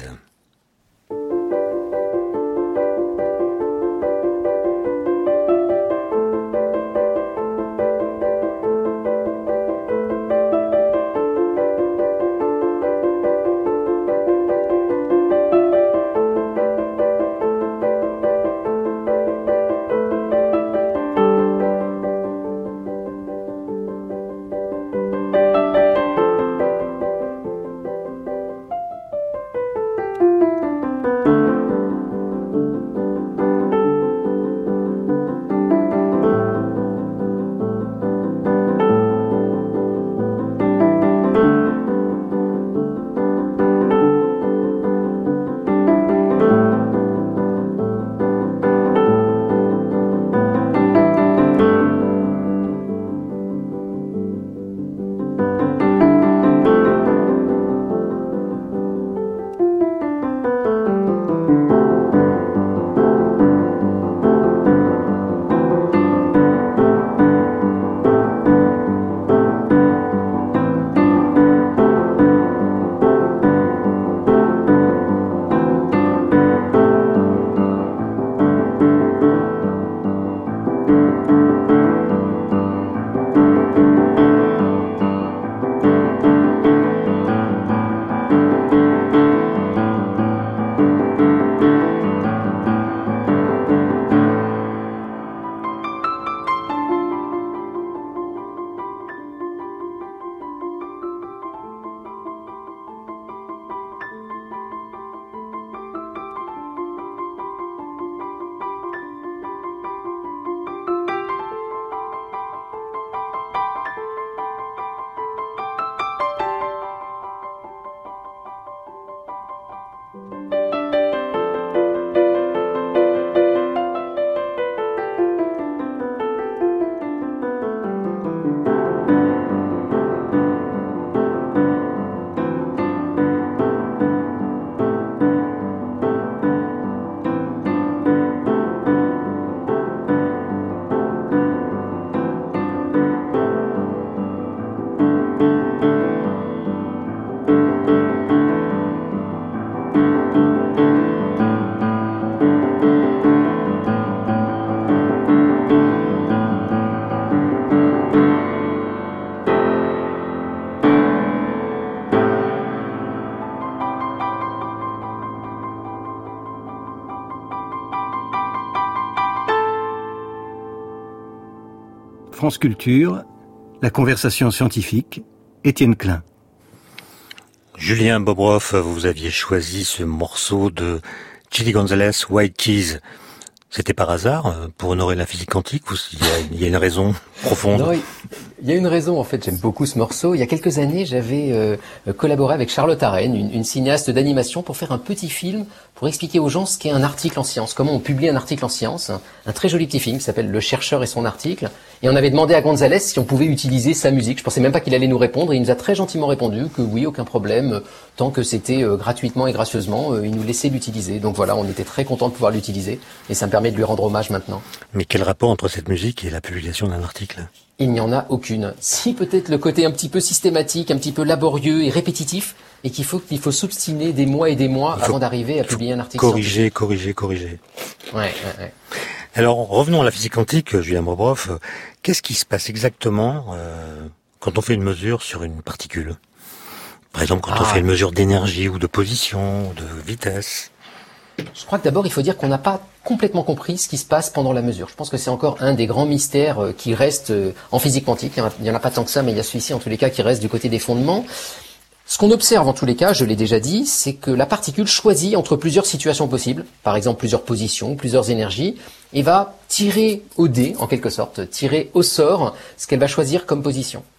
France Culture, la conversation scientifique, Étienne Klein. Julien Bobroff, vous aviez choisi ce morceau de Chilly González, White Keys. C'était par hasard, pour honorer la physique quantique, ou il y a, il y a une raison profonde? Non, il y a une raison, en fait, j'aime beaucoup ce morceau. Il y a quelques années, j'avais euh, collaboré avec Charlotte Arène, une, une cinéaste d'animation, pour faire un petit film pour expliquer aux gens ce qu'est un article en science, comment on publie un article en science. Un très joli petit film qui s'appelle Le chercheur et son article. Et on avait demandé à González si on pouvait utiliser sa musique. Je pensais même pas qu'il allait nous répondre, et il nous a très gentiment répondu que oui, aucun problème, tant que c'était euh, gratuitement et gracieusement, euh, il nous laissait l'utiliser. Donc voilà, on était très contents de pouvoir l'utiliser, et ça me permet de lui rendre hommage maintenant. Mais quel rapport entre cette musique et la publication d'un article? Il n'y en a aucune. Si peut-être le côté un petit peu systématique, un petit peu laborieux et répétitif, et qu'il faut qu'il faut s'obstiner des mois et des mois avant d'arriver à publier un article. Corriger, corriger, corriger. Ouais, ouais, ouais. Alors revenons à la physique quantique, Julien Bobroff. Qu'est-ce qui se passe exactement euh, quand on fait une mesure sur une particule? Par exemple, quand ah. on fait une mesure d'énergie ou de position, ou de vitesse. Je crois que d'abord, il faut dire qu'on n'a pas complètement compris ce qui se passe pendant la mesure. Je pense que c'est encore un des grands mystères qui reste en physique quantique. Il n'y en a pas tant que ça, mais il y a celui-ci, en tous les cas, qui reste du côté des fondements. Ce qu'on observe, en tous les cas, je l'ai déjà dit, c'est que la particule choisit entre plusieurs situations possibles, par exemple plusieurs positions, plusieurs énergies, et va tirer au dé, en quelque sorte, tirer au sort ce qu'elle va choisir comme position.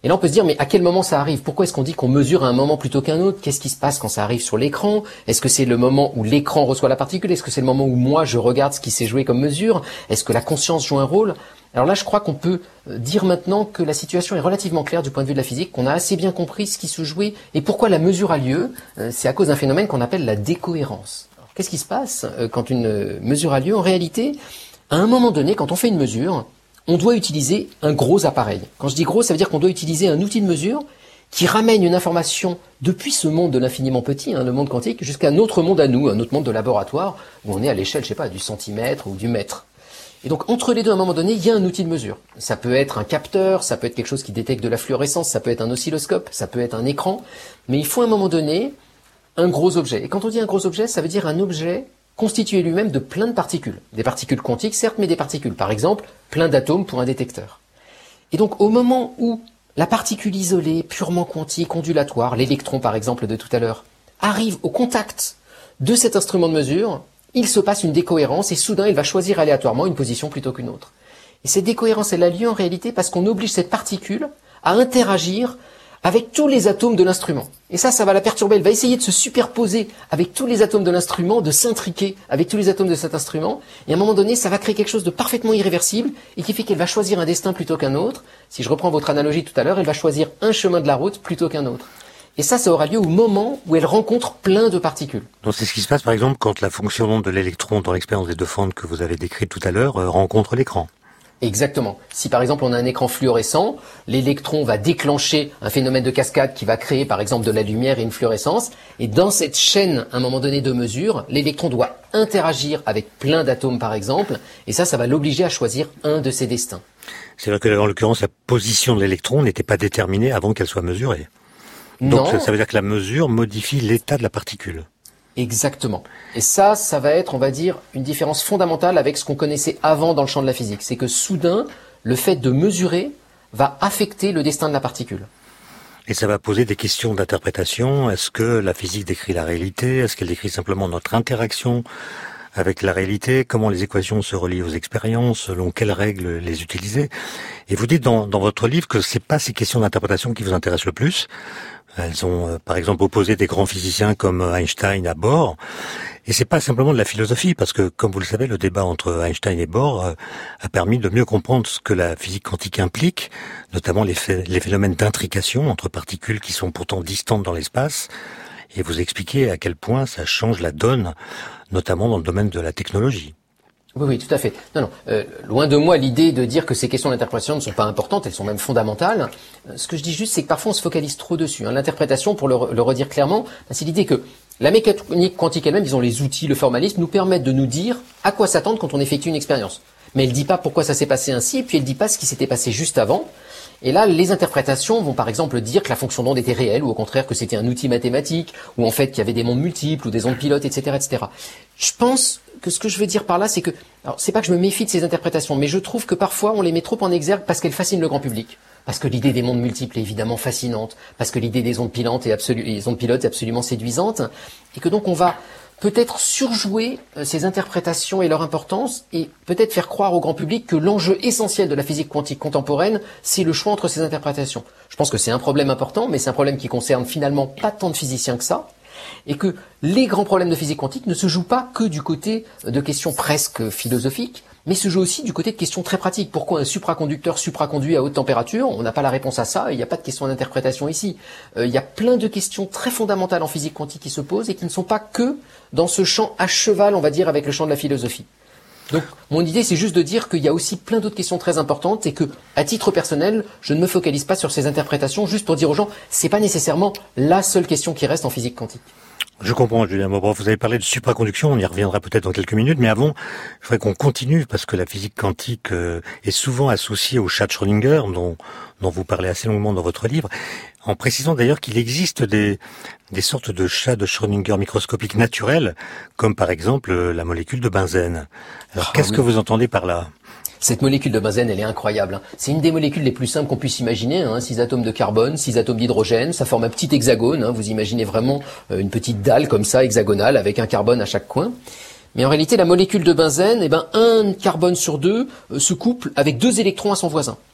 Et là, on peut se dire, mais à quel moment ça arrive? Pourquoi est-ce qu'on dit qu'on mesure à un moment plutôt qu'un autre? Qu'est-ce qui se passe quand ça arrive sur l'écran? Est-ce que c'est le moment où l'écran reçoit la particule? Est-ce que c'est le moment où moi, je regarde ce qui s'est joué comme mesure? Est-ce que la conscience joue un rôle? Alors là, je crois qu'on peut dire maintenant que la situation est relativement claire du point de vue de la physique, qu'on a assez bien compris ce qui se jouait et pourquoi la mesure a lieu. C'est à cause d'un phénomène qu'on appelle la décohérence. Alors, qu'est-ce qui se passe quand une mesure a lieu? En réalité, à un moment donné, quand on fait une mesure, on doit utiliser un gros appareil. Quand je dis gros, ça veut dire qu'on doit utiliser un outil de mesure qui ramène une information depuis ce monde de l'infiniment petit, hein, le monde quantique, jusqu'à un autre monde à nous, un autre monde de laboratoire, où on est à l'échelle, je sais pas, du centimètre ou du mètre. Et donc, entre les deux, à un moment donné, il y a un outil de mesure. Ça peut être un capteur, ça peut être quelque chose qui détecte de la fluorescence, ça peut être un oscilloscope, ça peut être un écran, mais il faut à un moment donné un gros objet. Et quand on dit un gros objet, ça veut dire un objet constitué lui-même de plein de particules. Des particules quantiques, certes, mais des particules. Par exemple, plein d'atomes pour un détecteur. Et donc, au moment où la particule isolée, purement quantique, ondulatoire, l'électron par exemple de tout à l'heure, arrive au contact de cet instrument de mesure, il se passe une décohérence et soudain, il va choisir aléatoirement une position plutôt qu'une autre. Et cette décohérence, elle a lieu en réalité parce qu'on oblige cette particule à interagir avec tous les atomes de l'instrument. Et ça, ça va la perturber. Elle va essayer de se superposer avec tous les atomes de l'instrument, de s'intriquer avec tous les atomes de cet instrument. Et à un moment donné, ça va créer quelque chose de parfaitement irréversible et qui fait qu'elle va choisir un destin plutôt qu'un autre. Si je reprends votre analogie tout à l'heure, elle va choisir un chemin de la route plutôt qu'un autre. Et ça, ça aura lieu au moment où elle rencontre plein de particules. Donc c'est ce qui se passe par exemple quand la fonction d'onde de l'électron dans l'expérience des deux fentes que vous avez décrite tout à l'heure euh, rencontre l'écran. Exactement. Si par exemple on a un écran fluorescent, l'électron va déclencher un phénomène de cascade qui va créer par exemple de la lumière et une fluorescence. Et dans cette chaîne, à un moment donné de mesure, l'électron doit interagir avec plein d'atomes par exemple. Et ça, ça va l'obliger à choisir un de ses destins. C'est-à-dire que en l'occurrence, la position de l'électron n'était pas déterminée avant qu'elle soit mesurée. Donc Non. ça veut dire que la mesure modifie l'état de la particule. Exactement. Et ça, ça va être, on va dire, une différence fondamentale avec ce qu'on connaissait avant dans le champ de la physique. C'est que soudain, le fait de mesurer va affecter le destin de la particule. Et ça va poser des questions d'interprétation. Est-ce que la physique décrit la réalité? Est-ce qu'elle décrit simplement notre interaction avec la réalité? Comment les équations se relient aux expériences? Selon quelles règles les utiliser? Et vous dites dans, dans votre livre que c'est pas ces questions d'interprétation qui vous intéressent le plus. Elles ont, euh, par exemple, opposé des grands physiciens comme Einstein à Bohr. Et c'est pas simplement de la philosophie, parce que, comme vous le savez, le débat entre Einstein et Bohr euh, a permis de mieux comprendre ce que la physique quantique implique, notamment les, phé- les phénomènes d'intrication entre particules qui sont pourtant distantes dans l'espace. Et vous expliquez à quel point ça change la donne, notamment dans le domaine de la technologie. Oui, oui, tout à fait. Non, non. Euh, loin de moi l'idée de dire que ces questions d'interprétation ne sont pas importantes, elles sont même fondamentales. Euh, ce que je dis juste, c'est que parfois on se focalise trop dessus. Hein. L'interprétation, pour le, le redire clairement, c'est l'idée que la mécanique quantique elle-même, disons les outils, le formalisme, nous permettent de nous dire à quoi s'attendre quand on effectue une expérience. Mais elle ne dit pas pourquoi ça s'est passé ainsi, et puis elle ne dit pas ce qui s'était passé juste avant. Et là, les interprétations vont par exemple dire que la fonction d'onde était réelle, ou au contraire que c'était un outil mathématique, ou en fait qu'il y avait des mondes multiples, ou des ondes pilotes, et cetera, et cetera. Je pense que ce que je veux dire par là, c'est que, alors c'est pas que je me méfie de ces interprétations, mais je trouve que parfois on les met trop en exergue parce qu'elles fascinent le grand public. Parce que l'idée des mondes multiples est évidemment fascinante, parce que l'idée des ondes pilotes est, absolu- des ondes pilotes est absolument séduisante, et que donc on va peut-être surjouer euh, ces interprétations et leur importance, et peut-être faire croire au grand public que l'enjeu essentiel de la physique quantique contemporaine, c'est le choix entre ces interprétations. Je pense que c'est un problème important, mais c'est un problème qui concerne finalement pas tant de physiciens que ça, et que les grands problèmes de physique quantique ne se jouent pas que du côté de questions presque philosophiques, mais se jouent aussi du côté de questions très pratiques. Pourquoi un supraconducteur supraconduit à haute température? On n'a pas la réponse à ça, et il n'y a pas de question d'interprétation ici. Euh, il y a plein de questions très fondamentales en physique quantique qui se posent et qui ne sont pas que dans ce champ à cheval, on va dire, avec le champ de la philosophie. Donc, mon idée, c'est juste de dire qu'il y a aussi plein d'autres questions très importantes et que, à titre personnel, je ne me focalise pas sur ces interprétations juste pour dire aux gens, c'est pas nécessairement la seule question qui reste en physique quantique. Je comprends, Julien Maubrun. Vous avez parlé de supraconduction, on y reviendra peut-être dans quelques minutes, mais avant, il faudrait qu'on continue parce que la physique quantique euh, est souvent associée au chat de Schrödinger, dont, dont vous parlez assez longuement dans votre livre, en précisant d'ailleurs qu'il existe des, des sortes de chats de Schrödinger microscopiques naturels, comme par exemple la molécule de benzène. Alors, Ah, qu'est-ce oui. que vous entendez par là? Cette molécule de benzène, elle est incroyable. hein. C'est une des molécules les plus simples qu'on puisse imaginer. Hein. Six atomes de carbone, six atomes d'hydrogène, ça forme un petit hexagone. Hein. Vous imaginez vraiment euh, une petite dalle comme ça, hexagonale, avec un carbone à chaque coin. Mais en réalité, la molécule de benzène, eh ben, un carbone sur deux euh, se couple avec deux électrons à son voisin.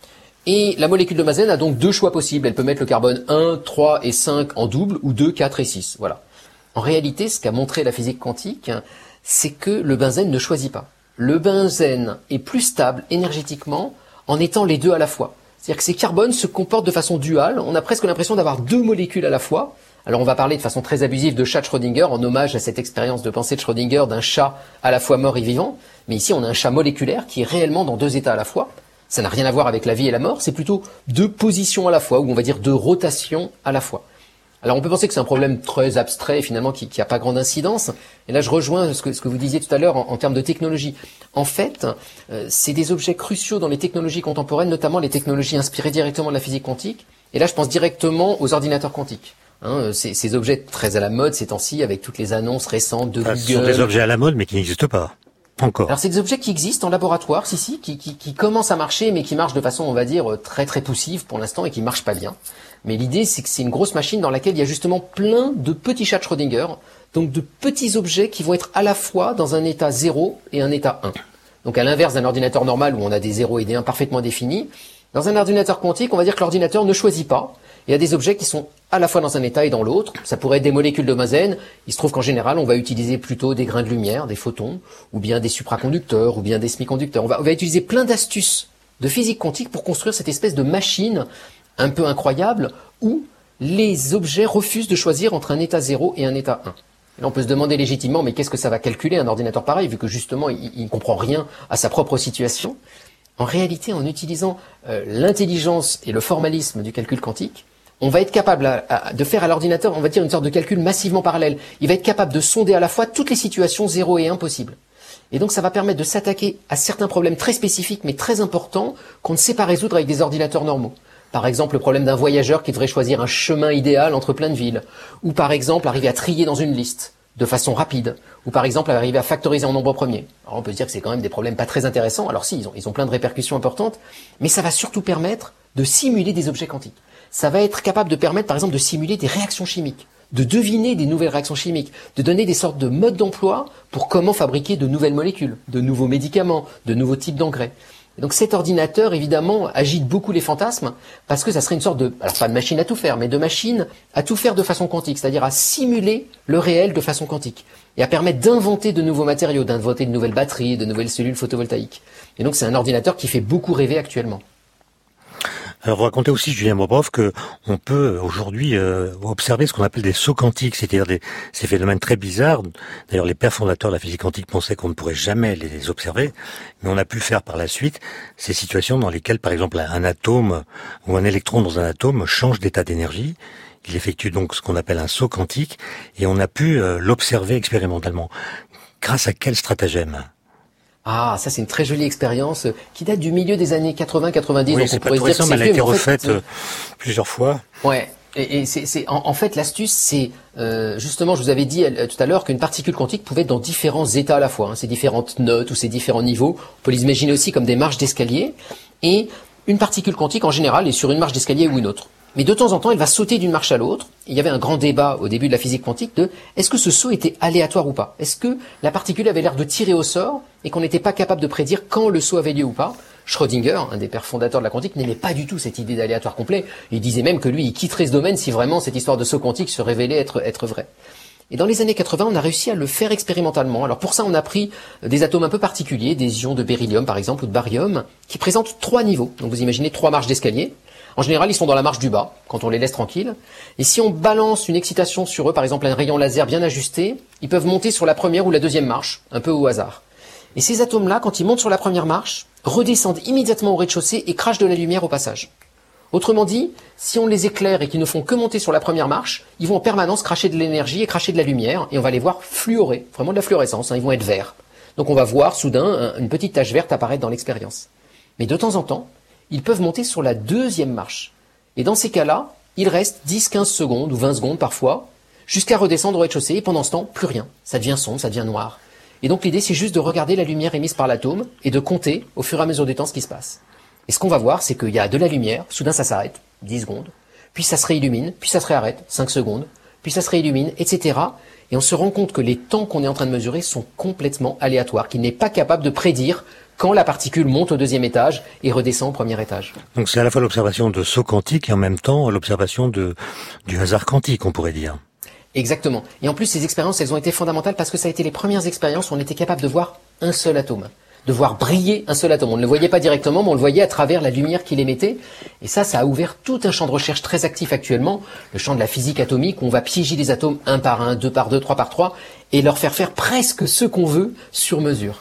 Et la molécule de benzène a donc deux choix possibles. Elle peut mettre le carbone un, trois et cinq en double, ou deux, quatre et six. Voilà. En réalité, ce qu'a montré la physique quantique, c'est que le benzène ne choisit pas. Le benzène est plus stable énergétiquement en étant les deux à la fois. C'est-à-dire que ces carbones se comportent de façon duale. On a presque l'impression d'avoir deux molécules à la fois. Alors on va parler de façon très abusive de chat de Schrödinger, en hommage à cette expérience de pensée de Schrödinger d'un chat à la fois mort et vivant. Mais ici, on a un chat moléculaire qui est réellement dans deux états à la fois. Ça n'a rien à voir avec la vie et la mort, c'est plutôt deux positions à la fois, ou on va dire deux rotations à la fois. Alors on peut penser que c'est un problème très abstrait, finalement, qui n'a pas grande incidence. Et là, je rejoins ce que, ce que vous disiez tout à l'heure en, en termes de technologie. En fait, euh, c'est des objets cruciaux dans les technologies contemporaines, notamment les technologies inspirées directement de la physique quantique. Et là, je pense directement aux ordinateurs quantiques. Hein, ces, ces objets très à la mode ces temps-ci, avec toutes les annonces récentes de enfin, Google. Ce sont des objets à la mode, mais qui n'existent pas. Encore. Alors c'est des objets qui existent en laboratoire, si si, qui, qui, qui commencent à marcher, mais qui marchent de façon, on va dire, très très poussive pour l'instant et qui marchent pas bien. Mais l'idée, c'est que c'est une grosse machine dans laquelle il y a justement plein de petits chats de Schrödinger, donc de petits objets qui vont être à la fois dans un état zéro et un état un. Donc à l'inverse d'un ordinateur normal où on a des zéros et des un parfaitement définis, dans un ordinateur quantique, on va dire que l'ordinateur ne choisit pas. Il y a des objets qui sont à la fois dans un état et dans l'autre. Ça pourrait être des molécules de benzène. Il se trouve qu'en général, on va utiliser plutôt des grains de lumière, des photons, ou bien des supraconducteurs, ou bien des semi-conducteurs. On va, on va utiliser plein d'astuces de physique quantique pour construire cette espèce de machine un peu incroyable où les objets refusent de choisir entre un état zéro et un état un. Et là, on peut se demander légitimement, mais qu'est-ce que ça va calculer un ordinateur pareil, vu que justement, il, il ne comprend rien à sa propre situation. En réalité, en utilisant euh, l'intelligence et le formalisme du calcul quantique, on va être capable à, à, de faire à l'ordinateur, on va dire, une sorte de calcul massivement parallèle. Il va être capable de sonder à la fois toutes les situations zéro et un possibles. Et donc ça va permettre de s'attaquer à certains problèmes très spécifiques, mais très importants, qu'on ne sait pas résoudre avec des ordinateurs normaux. Par exemple, le problème d'un voyageur qui devrait choisir un chemin idéal entre plein de villes. Ou par exemple, arriver à trier dans une liste de façon rapide. Ou par exemple, arriver à factoriser en nombre premier. Alors on peut se dire que c'est quand même des problèmes pas très intéressants. Alors si, ils ont, ils ont plein de répercussions importantes, mais ça va surtout permettre de simuler des objets quantiques. Ça va être capable de permettre, par exemple, de simuler des réactions chimiques, de deviner des nouvelles réactions chimiques, de donner des sortes de modes d'emploi pour comment fabriquer de nouvelles molécules, de nouveaux médicaments, de nouveaux types d'engrais. Et donc cet ordinateur, évidemment, agite beaucoup les fantasmes, parce que ça serait une sorte de, alors pas de machine à tout faire, mais de machine à tout faire de façon quantique, c'est-à-dire à simuler le réel de façon quantique, et à permettre d'inventer de nouveaux matériaux, d'inventer de nouvelles batteries, de nouvelles cellules photovoltaïques. Et donc c'est un ordinateur qui fait beaucoup rêver actuellement. Alors vous racontez aussi, Julien Bobroff, que on peut aujourd'hui euh, observer ce qu'on appelle des sauts quantiques, c'est-à-dire des, ces phénomènes très bizarres. D'ailleurs, les pères fondateurs de la physique quantique pensaient qu'on ne pourrait jamais les observer, mais on a pu le faire par la suite. Ces situations dans lesquelles, par exemple, un atome ou un électron dans un atome change d'état d'énergie. Il effectue donc ce qu'on appelle un saut quantique, et on a pu euh, l'observer expérimentalement. Grâce à quel stratagème ? Ah, ça c'est une très jolie expérience euh, qui date du milieu des années quatre-vingts quatre-vingt-dix. Oui, donc c'est on pas pourrait tout se dire que récent, mais c'est elle a été fait, mais en refaite fait, euh, plusieurs fois. Ouais. Et, et c'est, c'est en, en fait l'astuce, c'est euh, justement, je vous avais dit euh, tout à l'heure qu'une particule quantique pouvait être dans différents états à la fois, hein, ces différentes notes ou ces différents niveaux. On peut les imaginer aussi comme des marches d'escalier. Et une particule quantique, en général, est sur une marche d'escalier ou une autre. Mais de temps en temps, elle va sauter d'une marche à l'autre. Il y avait un grand débat au début de la physique quantique de est-ce que ce saut était aléatoire ou pas ? Est-ce que la particule avait l'air de tirer au sort et qu'on n'était pas capable de prédire quand le saut avait lieu ou pas ? Schrödinger, un des pères fondateurs de la quantique, n'aimait pas du tout cette idée d'aléatoire complet. Il disait même que lui, il quitterait ce domaine si vraiment cette histoire de saut quantique se révélait être, être vraie. Et dans les années quatre-vingts, on a réussi à le faire expérimentalement. Alors pour ça, on a pris des atomes un peu particuliers, des ions de beryllium par exemple, ou de barium, qui présentent trois niveaux. Donc vous imaginez trois marches d'escalier. En général, ils sont dans la marche du bas, quand on les laisse tranquilles. Et si on balance une excitation sur eux, par exemple un rayon laser bien ajusté, ils peuvent monter sur la première ou la deuxième marche, un peu au hasard. Et ces atomes-là, quand ils montent sur la première marche, redescendent immédiatement au rez-de-chaussée et crachent de la lumière au passage. Autrement dit, si on les éclaire et qu'ils ne font que monter sur la première marche, ils vont en permanence cracher de l'énergie et cracher de la lumière, et on va les voir fluorer, vraiment de la fluorescence, hein, ils vont être verts. Donc on va voir soudain une petite tache verte apparaître dans l'expérience. Mais de temps en temps, ils peuvent monter sur la deuxième marche. Et dans ces cas-là, il reste dix, quinze secondes ou vingt secondes parfois, jusqu'à redescendre au rez-de-chaussée, et pendant ce temps, plus rien. Ça devient sombre, ça devient noir. Et donc l'idée, c'est juste de regarder la lumière émise par l'atome et de compter au fur et à mesure du temps ce qui se passe. Et ce qu'on va voir, c'est qu'il y a de la lumière, soudain ça s'arrête, dix secondes, puis ça se réillumine, puis ça se réarrête, cinq secondes, puis puis ça se réillumine, et cetera. Et on se rend compte que les temps qu'on est en train de mesurer sont complètement aléatoires, qu'il n'est pas capable de prédire quand la particule monte au deuxième étage et redescend au premier étage. Donc c'est à la fois l'observation de sauts quantiques et en même temps l'observation de, du hasard quantique, on pourrait dire. Exactement. Et en plus, ces expériences, elles ont été fondamentales parce que ça a été les premières expériences où on était capable de voir un seul atome, de voir briller un seul atome. On ne le voyait pas directement, mais on le voyait à travers la lumière qu'il émettait. Et ça, ça a ouvert tout un champ de recherche très actif actuellement, le champ de la physique atomique, où on va piéger les atomes un par un, deux par deux, trois par trois, et leur faire faire presque ce qu'on veut sur mesure.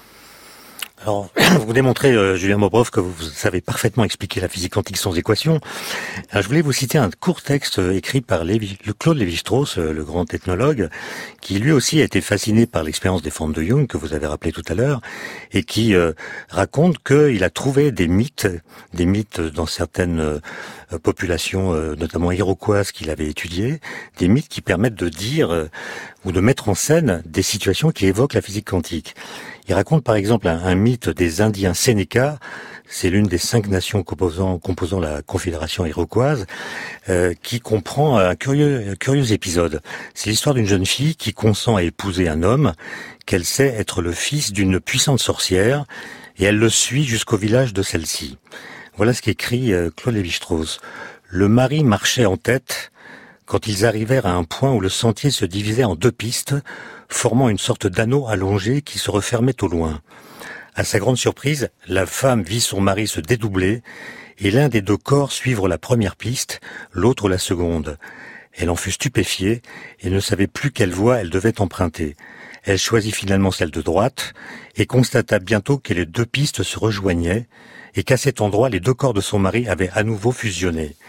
Alors, vous démontrez, euh, Julien Bobroff, que vous savez parfaitement expliquer la physique quantique sans équation. Alors, je voulais vous citer un court texte écrit par Lévi, le Claude Lévi-Strauss, le grand ethnologue, qui lui aussi a été fasciné par l'expérience des formes de Jung, que vous avez rappelé tout à l'heure, et qui euh, raconte qu'il a trouvé des mythes, des mythes dans certaines euh, populations, euh, notamment iroquoises qu'il avait étudiées, des mythes qui permettent de dire euh, ou de mettre en scène des situations qui évoquent la physique quantique. Il raconte par exemple un, un mythe des Indiens Sénéca, c'est l'une des cinq nations composant, composant la confédération iroquoise, euh, qui comprend un curieux, un curieux épisode. C'est l'histoire d'une jeune fille qui consent à épouser un homme qu'elle sait être le fils d'une puissante sorcière, et elle le suit jusqu'au village de celle-ci. Voilà ce qu'écrit euh, Claude Lévi-Strauss. Le mari marchait en tête quand ils arrivèrent à un point où le sentier se divisait en deux pistes, formant une sorte d'anneau allongé qui se refermait au loin. À sa grande surprise, la femme vit son mari se dédoubler et l'un des deux corps suivre la première piste, l'autre la seconde. Elle en fut stupéfiée et ne savait plus quelle voie elle devait emprunter. Elle choisit finalement celle de droite et constata bientôt que les deux pistes se rejoignaient et qu'à cet endroit, les deux corps de son mari avaient à nouveau fusionné.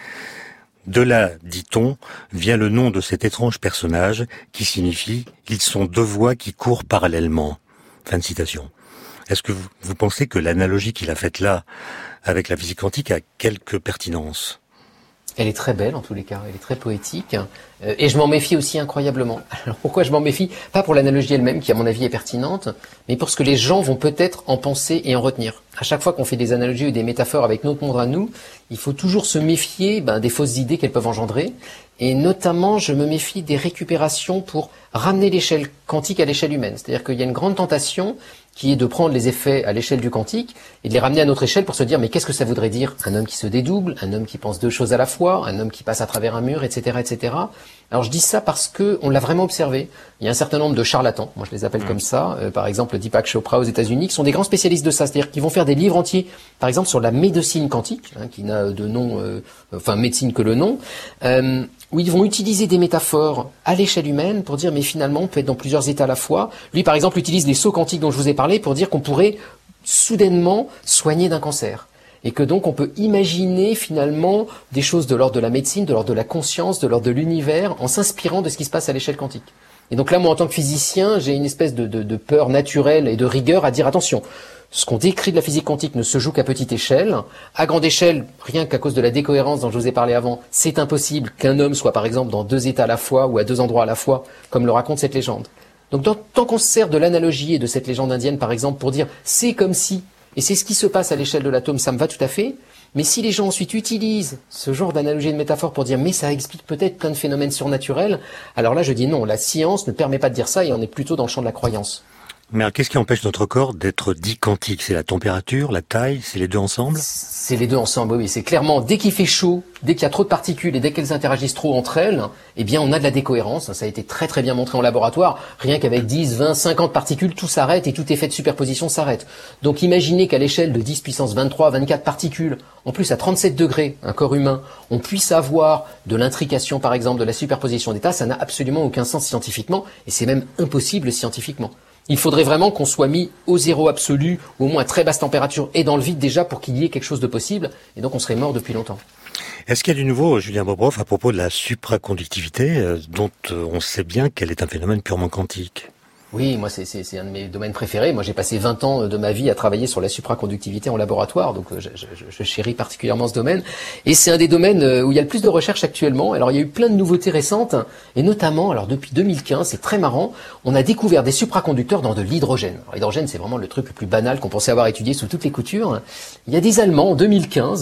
De là, dit-on, vient le nom de cet étrange personnage qui signifie « ils sont deux voies qui courent parallèlement ». Fin de citation. Est-ce que vous, vous pensez que l'analogie qu'il a faite là avec la physique quantique a quelque pertinence ? Elle est très belle en tous les cas, elle est très poétique, euh, et je m'en méfie aussi incroyablement. Alors pourquoi je m'en méfie ? Pas pour l'analogie elle-même, qui à mon avis est pertinente, mais pour ce que les gens vont peut-être en penser et en retenir. À chaque fois qu'on fait des analogies ou des métaphores avec notre monde à nous, il faut toujours se méfier ben, des fausses idées qu'elles peuvent engendrer, et notamment je me méfie des récupérations pour ramener l'échelle quantique à l'échelle humaine. C'est-à-dire qu'il y a une grande tentation qui est de prendre les effets à l'échelle du quantique et de les ramener à notre échelle pour se dire mais qu'est-ce que ça voudrait dire ? Un homme qui se dédouble, un homme qui pense deux choses à la fois, un homme qui passe à travers un mur, et cetera, et cetera. Alors je dis ça parce que on l'a vraiment observé. Il y a un certain nombre de charlatans, moi je les appelle mmh. comme ça, euh, par exemple Deepak Chopra aux États-Unis, qui sont des grands spécialistes de ça, c'est-à-dire qu'ils vont faire des livres entiers, par exemple sur la médecine quantique, hein, qui n'a de nom, euh, enfin médecine que le nom, euh, où ils vont utiliser des métaphores à l'échelle humaine pour dire mais finalement on peut être dans plusieurs états à la fois. Lui par exemple utilise les sauts quantiques dont je vous ai parlé pour dire qu'on pourrait soudainement soigner d'un cancer. Et que donc on peut imaginer finalement des choses de l'ordre de la médecine, de l'ordre de la conscience, de l'ordre de l'univers, en s'inspirant de ce qui se passe à l'échelle quantique. Et donc là, moi en tant que physicien, j'ai une espèce de, de, de peur naturelle et de rigueur à dire attention, ce qu'on décrit de la physique quantique ne se joue qu'à petite échelle. À grande échelle, rien qu'à cause de la décohérence dont je vous ai parlé avant, c'est impossible qu'un homme soit par exemple dans deux états à la fois ou à deux endroits à la fois, comme le raconte cette légende. Donc dans, tant qu'on se sert de l'analogie et de cette légende indienne par exemple pour dire c'est comme si, et c'est ce qui se passe à l'échelle de l'atome, ça me va tout à fait, mais si les gens ensuite utilisent ce genre d'analogie et de métaphore pour dire mais ça explique peut-être plein de phénomènes surnaturels, alors là je dis non, la science ne permet pas de dire ça et on est plutôt dans le champ de la croyance. Mais alors, qu'est-ce qui empêche notre corps d'être dit quantique ? C'est la température, la taille, c'est les deux ensemble ? C'est les deux ensemble, oui. C'est clairement, dès qu'il fait chaud, dès qu'il y a trop de particules et dès qu'elles interagissent trop entre elles, eh bien, on a de la décohérence. Ça a été très très bien montré en laboratoire. Rien qu'avec dix, vingt, cinquante particules, tout s'arrête et tout effet de superposition s'arrête. Donc, imaginez qu'à l'échelle de dix puissance vingt-trois, vingt-quatre particules, en plus à trente-sept degrés, un corps humain, on puisse avoir de l'intrication, par exemple, de la superposition d'états, ça n'a absolument aucun sens scientifiquement et c'est même impossible scientifiquement. Il faudrait vraiment qu'on soit mis au zéro absolu, ou au moins à très basse température et dans le vide déjà pour qu'il y ait quelque chose de possible, et donc on serait mort depuis longtemps. Est-ce qu'il y a du nouveau, Julien Bobroff, à propos de la supraconductivité, euh, dont euh, on sait bien qu'elle est un phénomène purement quantique ? Oui, moi c'est, c'est, c'est un de mes domaines préférés. Moi j'ai passé vingt ans de ma vie à travailler sur la supraconductivité en laboratoire, donc je, je, je chéris particulièrement ce domaine. Et c'est un des domaines où il y a le plus de recherche actuellement. Alors il y a eu plein de nouveautés récentes, et notamment, alors depuis deux mille quinze, c'est très marrant, on a découvert des supraconducteurs dans de l'hydrogène. Alors, l'hydrogène c'est vraiment le truc le plus banal qu'on pensait avoir étudié sous toutes les coutures. Il y a des Allemands en deux mille quinze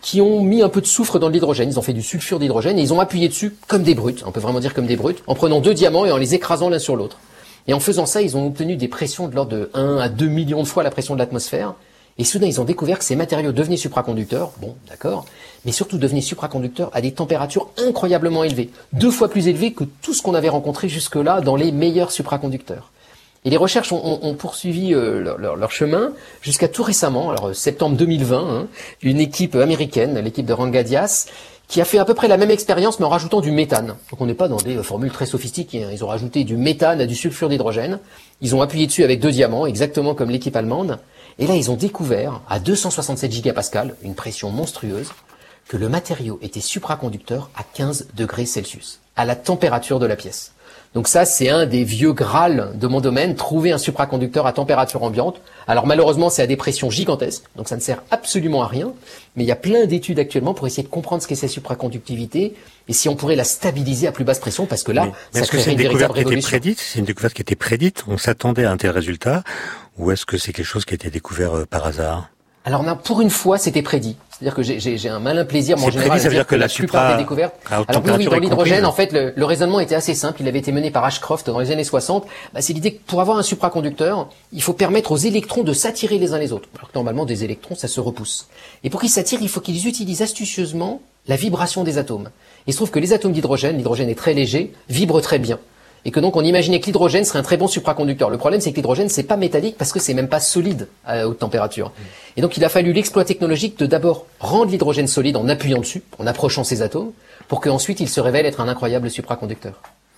qui ont mis un peu de soufre dans l'hydrogène. Ils ont fait du sulfure d'hydrogène et ils ont appuyé dessus comme des brutes, on peut vraiment dire comme des brutes, en prenant deux diamants et en les écrasant l'un sur l'autre. Et en faisant ça, ils ont obtenu des pressions de l'ordre de un à deux millions de fois la pression de l'atmosphère. Et soudain, ils ont découvert que ces matériaux devenaient supraconducteurs, bon, d'accord, mais surtout devenaient supraconducteurs à des températures incroyablement élevées, deux fois plus élevées que tout ce qu'on avait rencontré jusque-là dans les meilleurs supraconducteurs. Et les recherches ont, ont, ont poursuivi euh, leur, leur, leur chemin jusqu'à tout récemment, alors euh, septembre deux mille vingt, hein, une équipe américaine, l'équipe de Rangadias, qui a fait à peu près la même expérience mais en rajoutant du méthane. Donc on n'est pas dans des euh, formules très sophistiquées, hein. Ils ont rajouté du méthane à du sulfure d'hydrogène, ils ont appuyé dessus avec deux diamants, exactement comme l'équipe allemande, et là ils ont découvert, à deux cent soixante-sept gigapascales, une pression monstrueuse, que le matériau était supraconducteur à quinze degrés Celsius, à la température de la pièce. Donc ça, c'est un des vieux Graal de mon domaine, trouver un supraconducteur à température ambiante. Alors malheureusement, c'est à des pressions gigantesques, donc ça ne sert absolument à rien. Mais il y a plein d'études actuellement pour essayer de comprendre ce qu'est cette supraconductivité et si on pourrait la stabiliser à plus basse pression, parce que là, mais, mais ça créerait une, une véritable révolution. révolution. Prédite, c'est une découverte qui était prédite, on s'attendait à un tel résultat, ou est-ce que c'est quelque chose qui a été découvert euh, par hasard? Alors non, pour une fois, c'était prédit. C'est-à-dire que j'ai, j'ai, j'ai un malin plaisir, moi, en général, prédit, ça veut dire que, que la, la plupart supra... des découvertes. Alors oui, oui, dans l'hydrogène, en fait, le, le raisonnement était assez simple. Il avait été mené par Ashcroft dans les années soixante. Bah, c'est l'idée que pour avoir un supraconducteur, il faut permettre aux électrons de s'attirer les uns les autres. Alors que normalement, des électrons, ça se repousse. Et pour qu'ils s'attirent, il faut qu'ils utilisent astucieusement la vibration des atomes. Et il se trouve que les atomes d'hydrogène, l'hydrogène est très léger, vibrent très bien. Et que donc on imaginait que l'hydrogène serait un très bon supraconducteur. Le problème, c'est que l'hydrogène, c'est pas métallique parce que c'est même pas solide à haute température. Et donc il a fallu l'exploit technologique de d'abord rendre l'hydrogène solide en appuyant dessus, en approchant ses atomes, pour qu'ensuite il se révèle être un incroyable supraconducteur.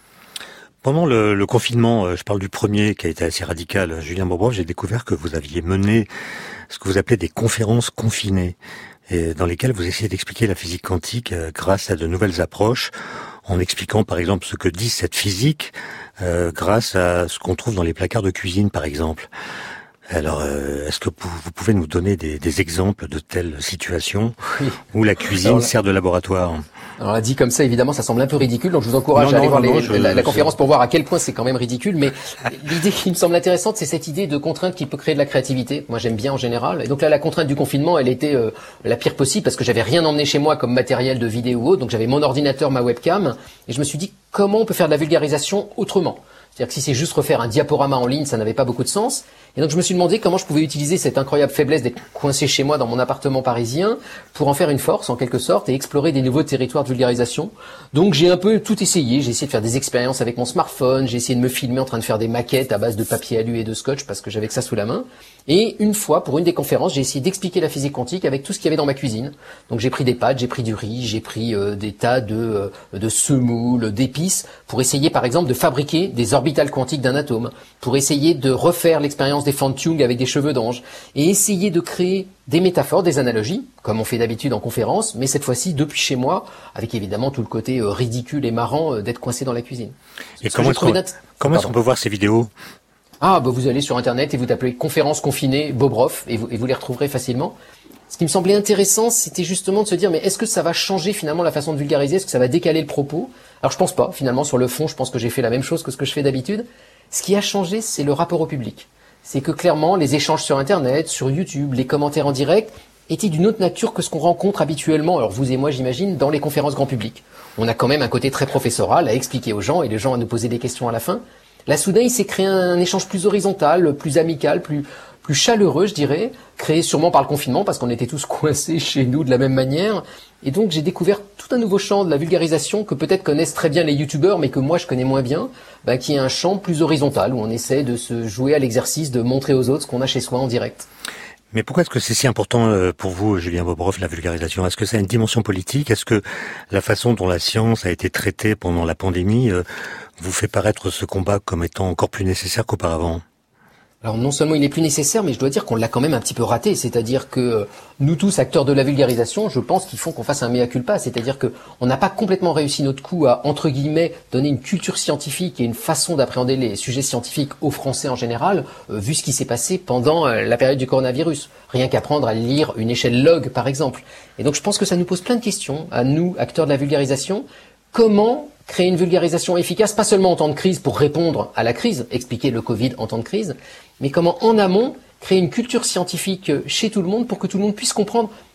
Pendant le, le confinement, je parle du premier qui a été assez radical, Julien Bobrov, j'ai découvert que vous aviez mené ce que vous appelez des conférences confinées, et dans lesquelles vous essayez d'expliquer la physique quantique grâce à de nouvelles approches, en expliquant par exemple ce que dit cette physique euh, grâce à ce qu'on trouve dans les placards de cuisine par exemple. Alors, euh, est-ce que vous pouvez nous donner des, des exemples de telles situations oui. où la cuisine Alors, sert de laboratoire? Alors, là, dit comme ça, évidemment, ça semble un peu ridicule, donc je vous encourage non, à aller non, voir non, les, je, la, la conférence pour voir à quel point c'est quand même ridicule, mais l'idée qui me semble intéressante, c'est cette idée de contrainte qui peut créer de la créativité. Moi, j'aime bien en général. Et donc là, la contrainte du confinement, elle était euh, la pire possible parce que j'avais rien emmené chez moi comme matériel de vidéo ou autre, donc j'avais mon ordinateur, ma webcam, et je me suis dit, comment on peut faire de la vulgarisation autrement? C'est-à-dire que si c'est juste refaire un diaporama en ligne, ça n'avait pas beaucoup de sens. Et donc je me suis demandé comment je pouvais utiliser cette incroyable faiblesse d'être coincé chez moi dans mon appartement parisien pour en faire une force en quelque sorte et explorer des nouveaux territoires de vulgarisation. Donc j'ai un peu tout essayé, j'ai essayé de faire des expériences avec mon smartphone, j'ai essayé de me filmer en train de faire des maquettes à base de papier alu et de scotch parce que j'avais que ça sous la main. Et une fois, pour une des conférences, j'ai essayé d'expliquer la physique quantique avec tout ce qu'il y avait dans ma cuisine. Donc j'ai pris des pâtes, j'ai pris du riz, j'ai pris euh, des tas de, euh, de semoules, d'épices pour essayer par exemple de fabriquer des orbitales quantiques d'un atome, pour essayer de refaire l'expérience des Young avec des cheveux d'ange et essayer de créer des métaphores, des analogies, comme on fait d'habitude en conférence, mais cette fois-ci depuis chez moi, avec évidemment tout le côté euh, ridicule et marrant euh, d'être coincé dans la cuisine. Et comment est-ce qu'on, comment est-ce qu'on peut voir ces vidéos? Ah, bah vous allez sur Internet et vous tapez conférence confinée Bobrov et vous, et vous les retrouverez facilement. Ce qui me semblait intéressant, c'était justement de se dire, mais est-ce que ça va changer finalement la façon de vulgariser? Est-ce que ça va décaler le propos? Alors je pense pas. Finalement, sur le fond, je pense que j'ai fait la même chose que ce que je fais d'habitude. Ce qui a changé, c'est le rapport au public. C'est que clairement, les échanges sur Internet, sur YouTube, les commentaires en direct étaient d'une autre nature que ce qu'on rencontre habituellement, alors vous et moi j'imagine, dans les conférences grand public. On a quand même un côté très professoral à expliquer aux gens et les gens à nous poser des questions à la fin. Là, soudain, il s'est créé un échange plus horizontal, plus amical, plus, plus chaleureux, je dirais, créé sûrement par le confinement parce qu'on était tous coincés chez nous de la même manière. Et donc, j'ai découvert tout un nouveau champ de la vulgarisation que peut-être connaissent très bien les youtubeurs, mais que moi, je connais moins bien, bah, qui est un champ plus horizontal où on essaie de se jouer à l'exercice de montrer aux autres ce qu'on a chez soi en direct. Mais pourquoi est-ce que c'est si important pour vous, Julien Bobrov, la vulgarisation? Est-ce que ça a une dimension politique? Est-ce que la façon dont la science a été traitée pendant la pandémie vous fait paraître ce combat comme étant encore plus nécessaire qu'auparavant? Alors non seulement il est plus nécessaire, mais je dois dire qu'on l'a quand même un petit peu raté. C'est-à-dire que nous tous, acteurs de la vulgarisation, je pense qu'il faut qu'on fasse un mea culpa. C'est-à-dire que on n'a pas complètement réussi notre coup à, entre guillemets, donner une culture scientifique et une façon d'appréhender les sujets scientifiques aux Français en général, euh, vu ce qui s'est passé pendant euh, la période du coronavirus. Rien qu'apprendre à lire une échelle log, par exemple. Et donc je pense que ça nous pose plein de questions, à nous, acteurs de la vulgarisation. Comment créer une vulgarisation efficace, pas seulement en temps de crise pour répondre à la crise, expliquer le Covid en temps de crise, mais comment en amont créer une culture scientifique chez tout le monde pour que tout le monde puisse comprendre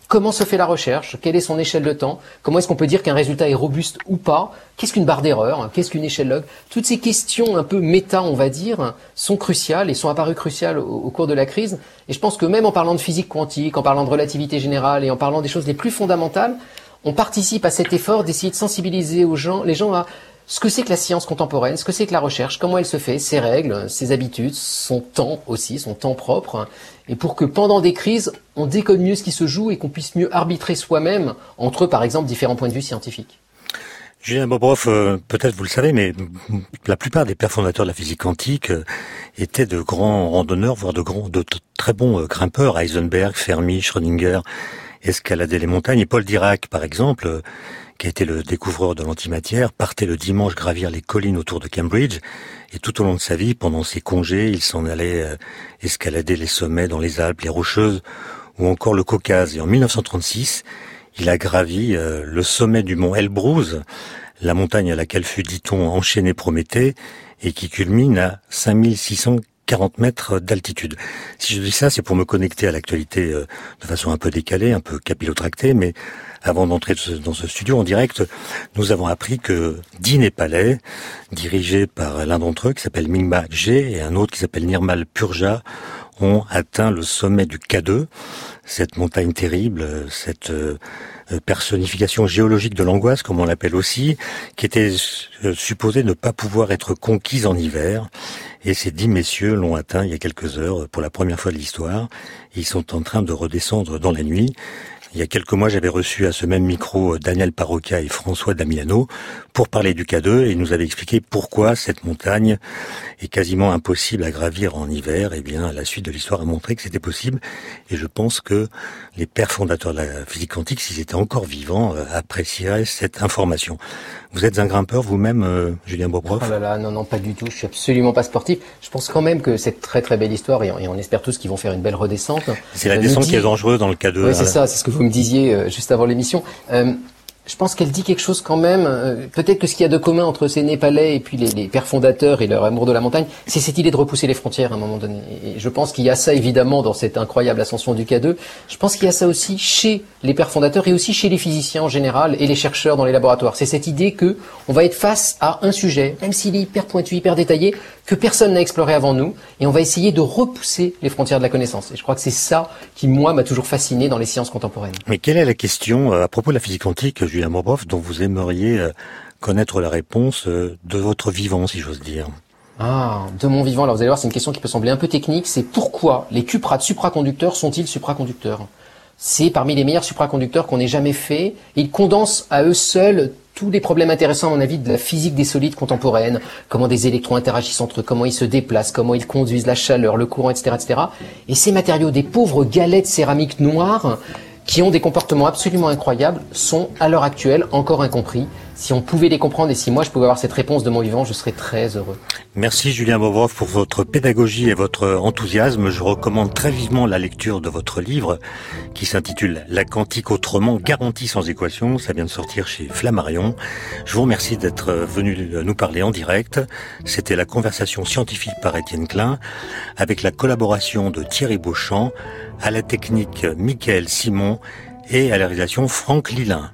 Comment se fait la recherche? Quelle est son échelle de temps? Comment est-ce qu'on peut dire qu'un résultat est robuste ou pas? Qu'est-ce qu'une barre d'erreur? Qu'est-ce qu'une échelle log? Toutes ces questions un peu méta, on va dire, sont cruciales et sont apparues cruciales au, au cours de la crise. Et je pense que même en parlant de physique quantique, en parlant de relativité générale et en parlant des choses les plus fondamentales, on participe à cet effort d'essayer de sensibiliser aux gens, les gens à ce que c'est que la science contemporaine, ce que c'est que la recherche, comment elle se fait, ses règles, ses habitudes, son temps aussi, son temps propre, et pour que pendant des crises, on décode mieux ce qui se joue et qu'on puisse mieux arbitrer soi-même entre, par exemple, différents points de vue scientifiques. Julien Bobroff, euh, peut-être vous le savez, mais la plupart des pères fondateurs de la physique quantique euh, étaient de grands randonneurs, voire de grands, de t- très bons euh, grimpeurs. Heisenberg, Fermi, Schrödinger escaladaient les montagnes, et Paul Dirac, par exemple, euh, qui a été le découvreur de l'antimatière, partait le dimanche gravir les collines autour de Cambridge, et tout au long de sa vie, pendant ses congés, il s'en allait euh, escalader les sommets dans les Alpes, les Rocheuses, ou encore le Caucase. Et en mille neuf cent trente-six, il a gravi euh, le sommet du mont Elbrus, la montagne à laquelle fut, dit-on, enchaîné Prométhée, et qui culmine à cinq mille six cent quarante mètres d'altitude. Si je dis ça, c'est pour me connecter à l'actualité euh, de façon un peu décalée, un peu capillotractée, mais avant d'entrer dans ce studio en direct, nous avons appris que dix Népalais, dirigés par l'un d'entre eux qui s'appelle Mingma Ge et un autre qui s'appelle Nirmal Purja, ont atteint le sommet du K deux, cette montagne terrible, cette euh, personnification géologique de l'angoisse, comme on l'appelle aussi, qui était euh, supposée ne pas pouvoir être conquise en hiver. Et ces dix messieurs l'ont atteint il y a quelques heures pour la première fois de l'histoire. Ils sont en train de redescendre dans la nuit. Il y a quelques mois, j'avais reçu à ce même micro Daniel Parocca et François Damiano pour parler du K deux, et ils nous avaient expliqué pourquoi cette montagne est quasiment impossible à gravir en hiver. Eh bien, la suite de l'histoire a montré que c'était possible, et je pense que les pères fondateurs de la physique quantique, s'ils étaient encore vivants, apprécieraient cette information. Vous êtes un grimpeur vous-même, euh, Julien Bobroff? Oh là là, non, non, pas du tout. Je suis absolument pas sportif. Je pense quand même que cette très très belle histoire, et on, et on espère tous qu'ils vont faire une belle redescente. C'est la euh, descente dit... qui est dangereuse dans le K deux. Oui, c'est ça, c'est ce que vous me disiez euh, juste avant l'émission. Euh, je pense qu'elle dit quelque chose quand même. Euh, peut-être que ce qu'il y a de commun entre ces Népalais et puis les, les pères fondateurs et leur amour de la montagne, c'est cette idée de repousser les frontières à un moment donné. Et je pense qu'il y a ça évidemment dans cette incroyable ascension du K deux. Je pense qu'il y a ça aussi chez les pères fondateurs et aussi chez les physiciens en général et les chercheurs dans les laboratoires. C'est cette idée que on va être face à un sujet, même s'il est hyper pointu, hyper détaillé, que personne n'a exploré avant nous, et on va essayer de repousser les frontières de la connaissance. Et je crois que c'est ça qui, moi, m'a toujours fasciné dans les sciences contemporaines. Mais quelle est la question, euh, à propos de la physique quantique, Julien Bobroff, dont vous aimeriez euh, connaître la réponse euh, de votre vivant, si j'ose dire? Ah, de mon vivant, alors vous allez voir, c'est une question qui peut sembler un peu technique, c'est pourquoi les cuprates supraconducteurs sont-ils supraconducteurs? C'est parmi les meilleurs supraconducteurs qu'on ait jamais fait. Ils condensent à eux seuls tous les problèmes intéressants, à mon avis, de la physique des solides contemporaines. Comment des électrons interagissent entre eux, comment ils se déplacent, comment ils conduisent la chaleur, le courant, et cetera, et cetera. Et ces matériaux, des pauvres galettes céramiques noires, qui ont des comportements absolument incroyables, sont à l'heure actuelle encore incompris. Si on pouvait les comprendre et si moi je pouvais avoir cette réponse de mon vivant, je serais très heureux. Merci Julien Bobroff pour votre pédagogie et votre enthousiasme. Je recommande très vivement la lecture de votre livre qui s'intitule La quantique autrement, garantie sans équation. Ça vient de sortir chez Flammarion. Je vous remercie d'être venu nous parler en direct. C'était la conversation scientifique par Étienne Klein avec la collaboration de Thierry Beauchamp, à la technique Michael Simon et à la réalisation Franck Lilin.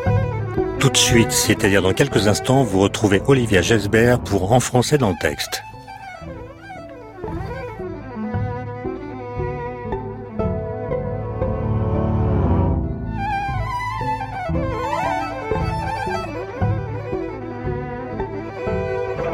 Tout de suite, c'est-à-dire dans quelques instants, vous retrouvez Olivia Gesbert pour En français dans le texte.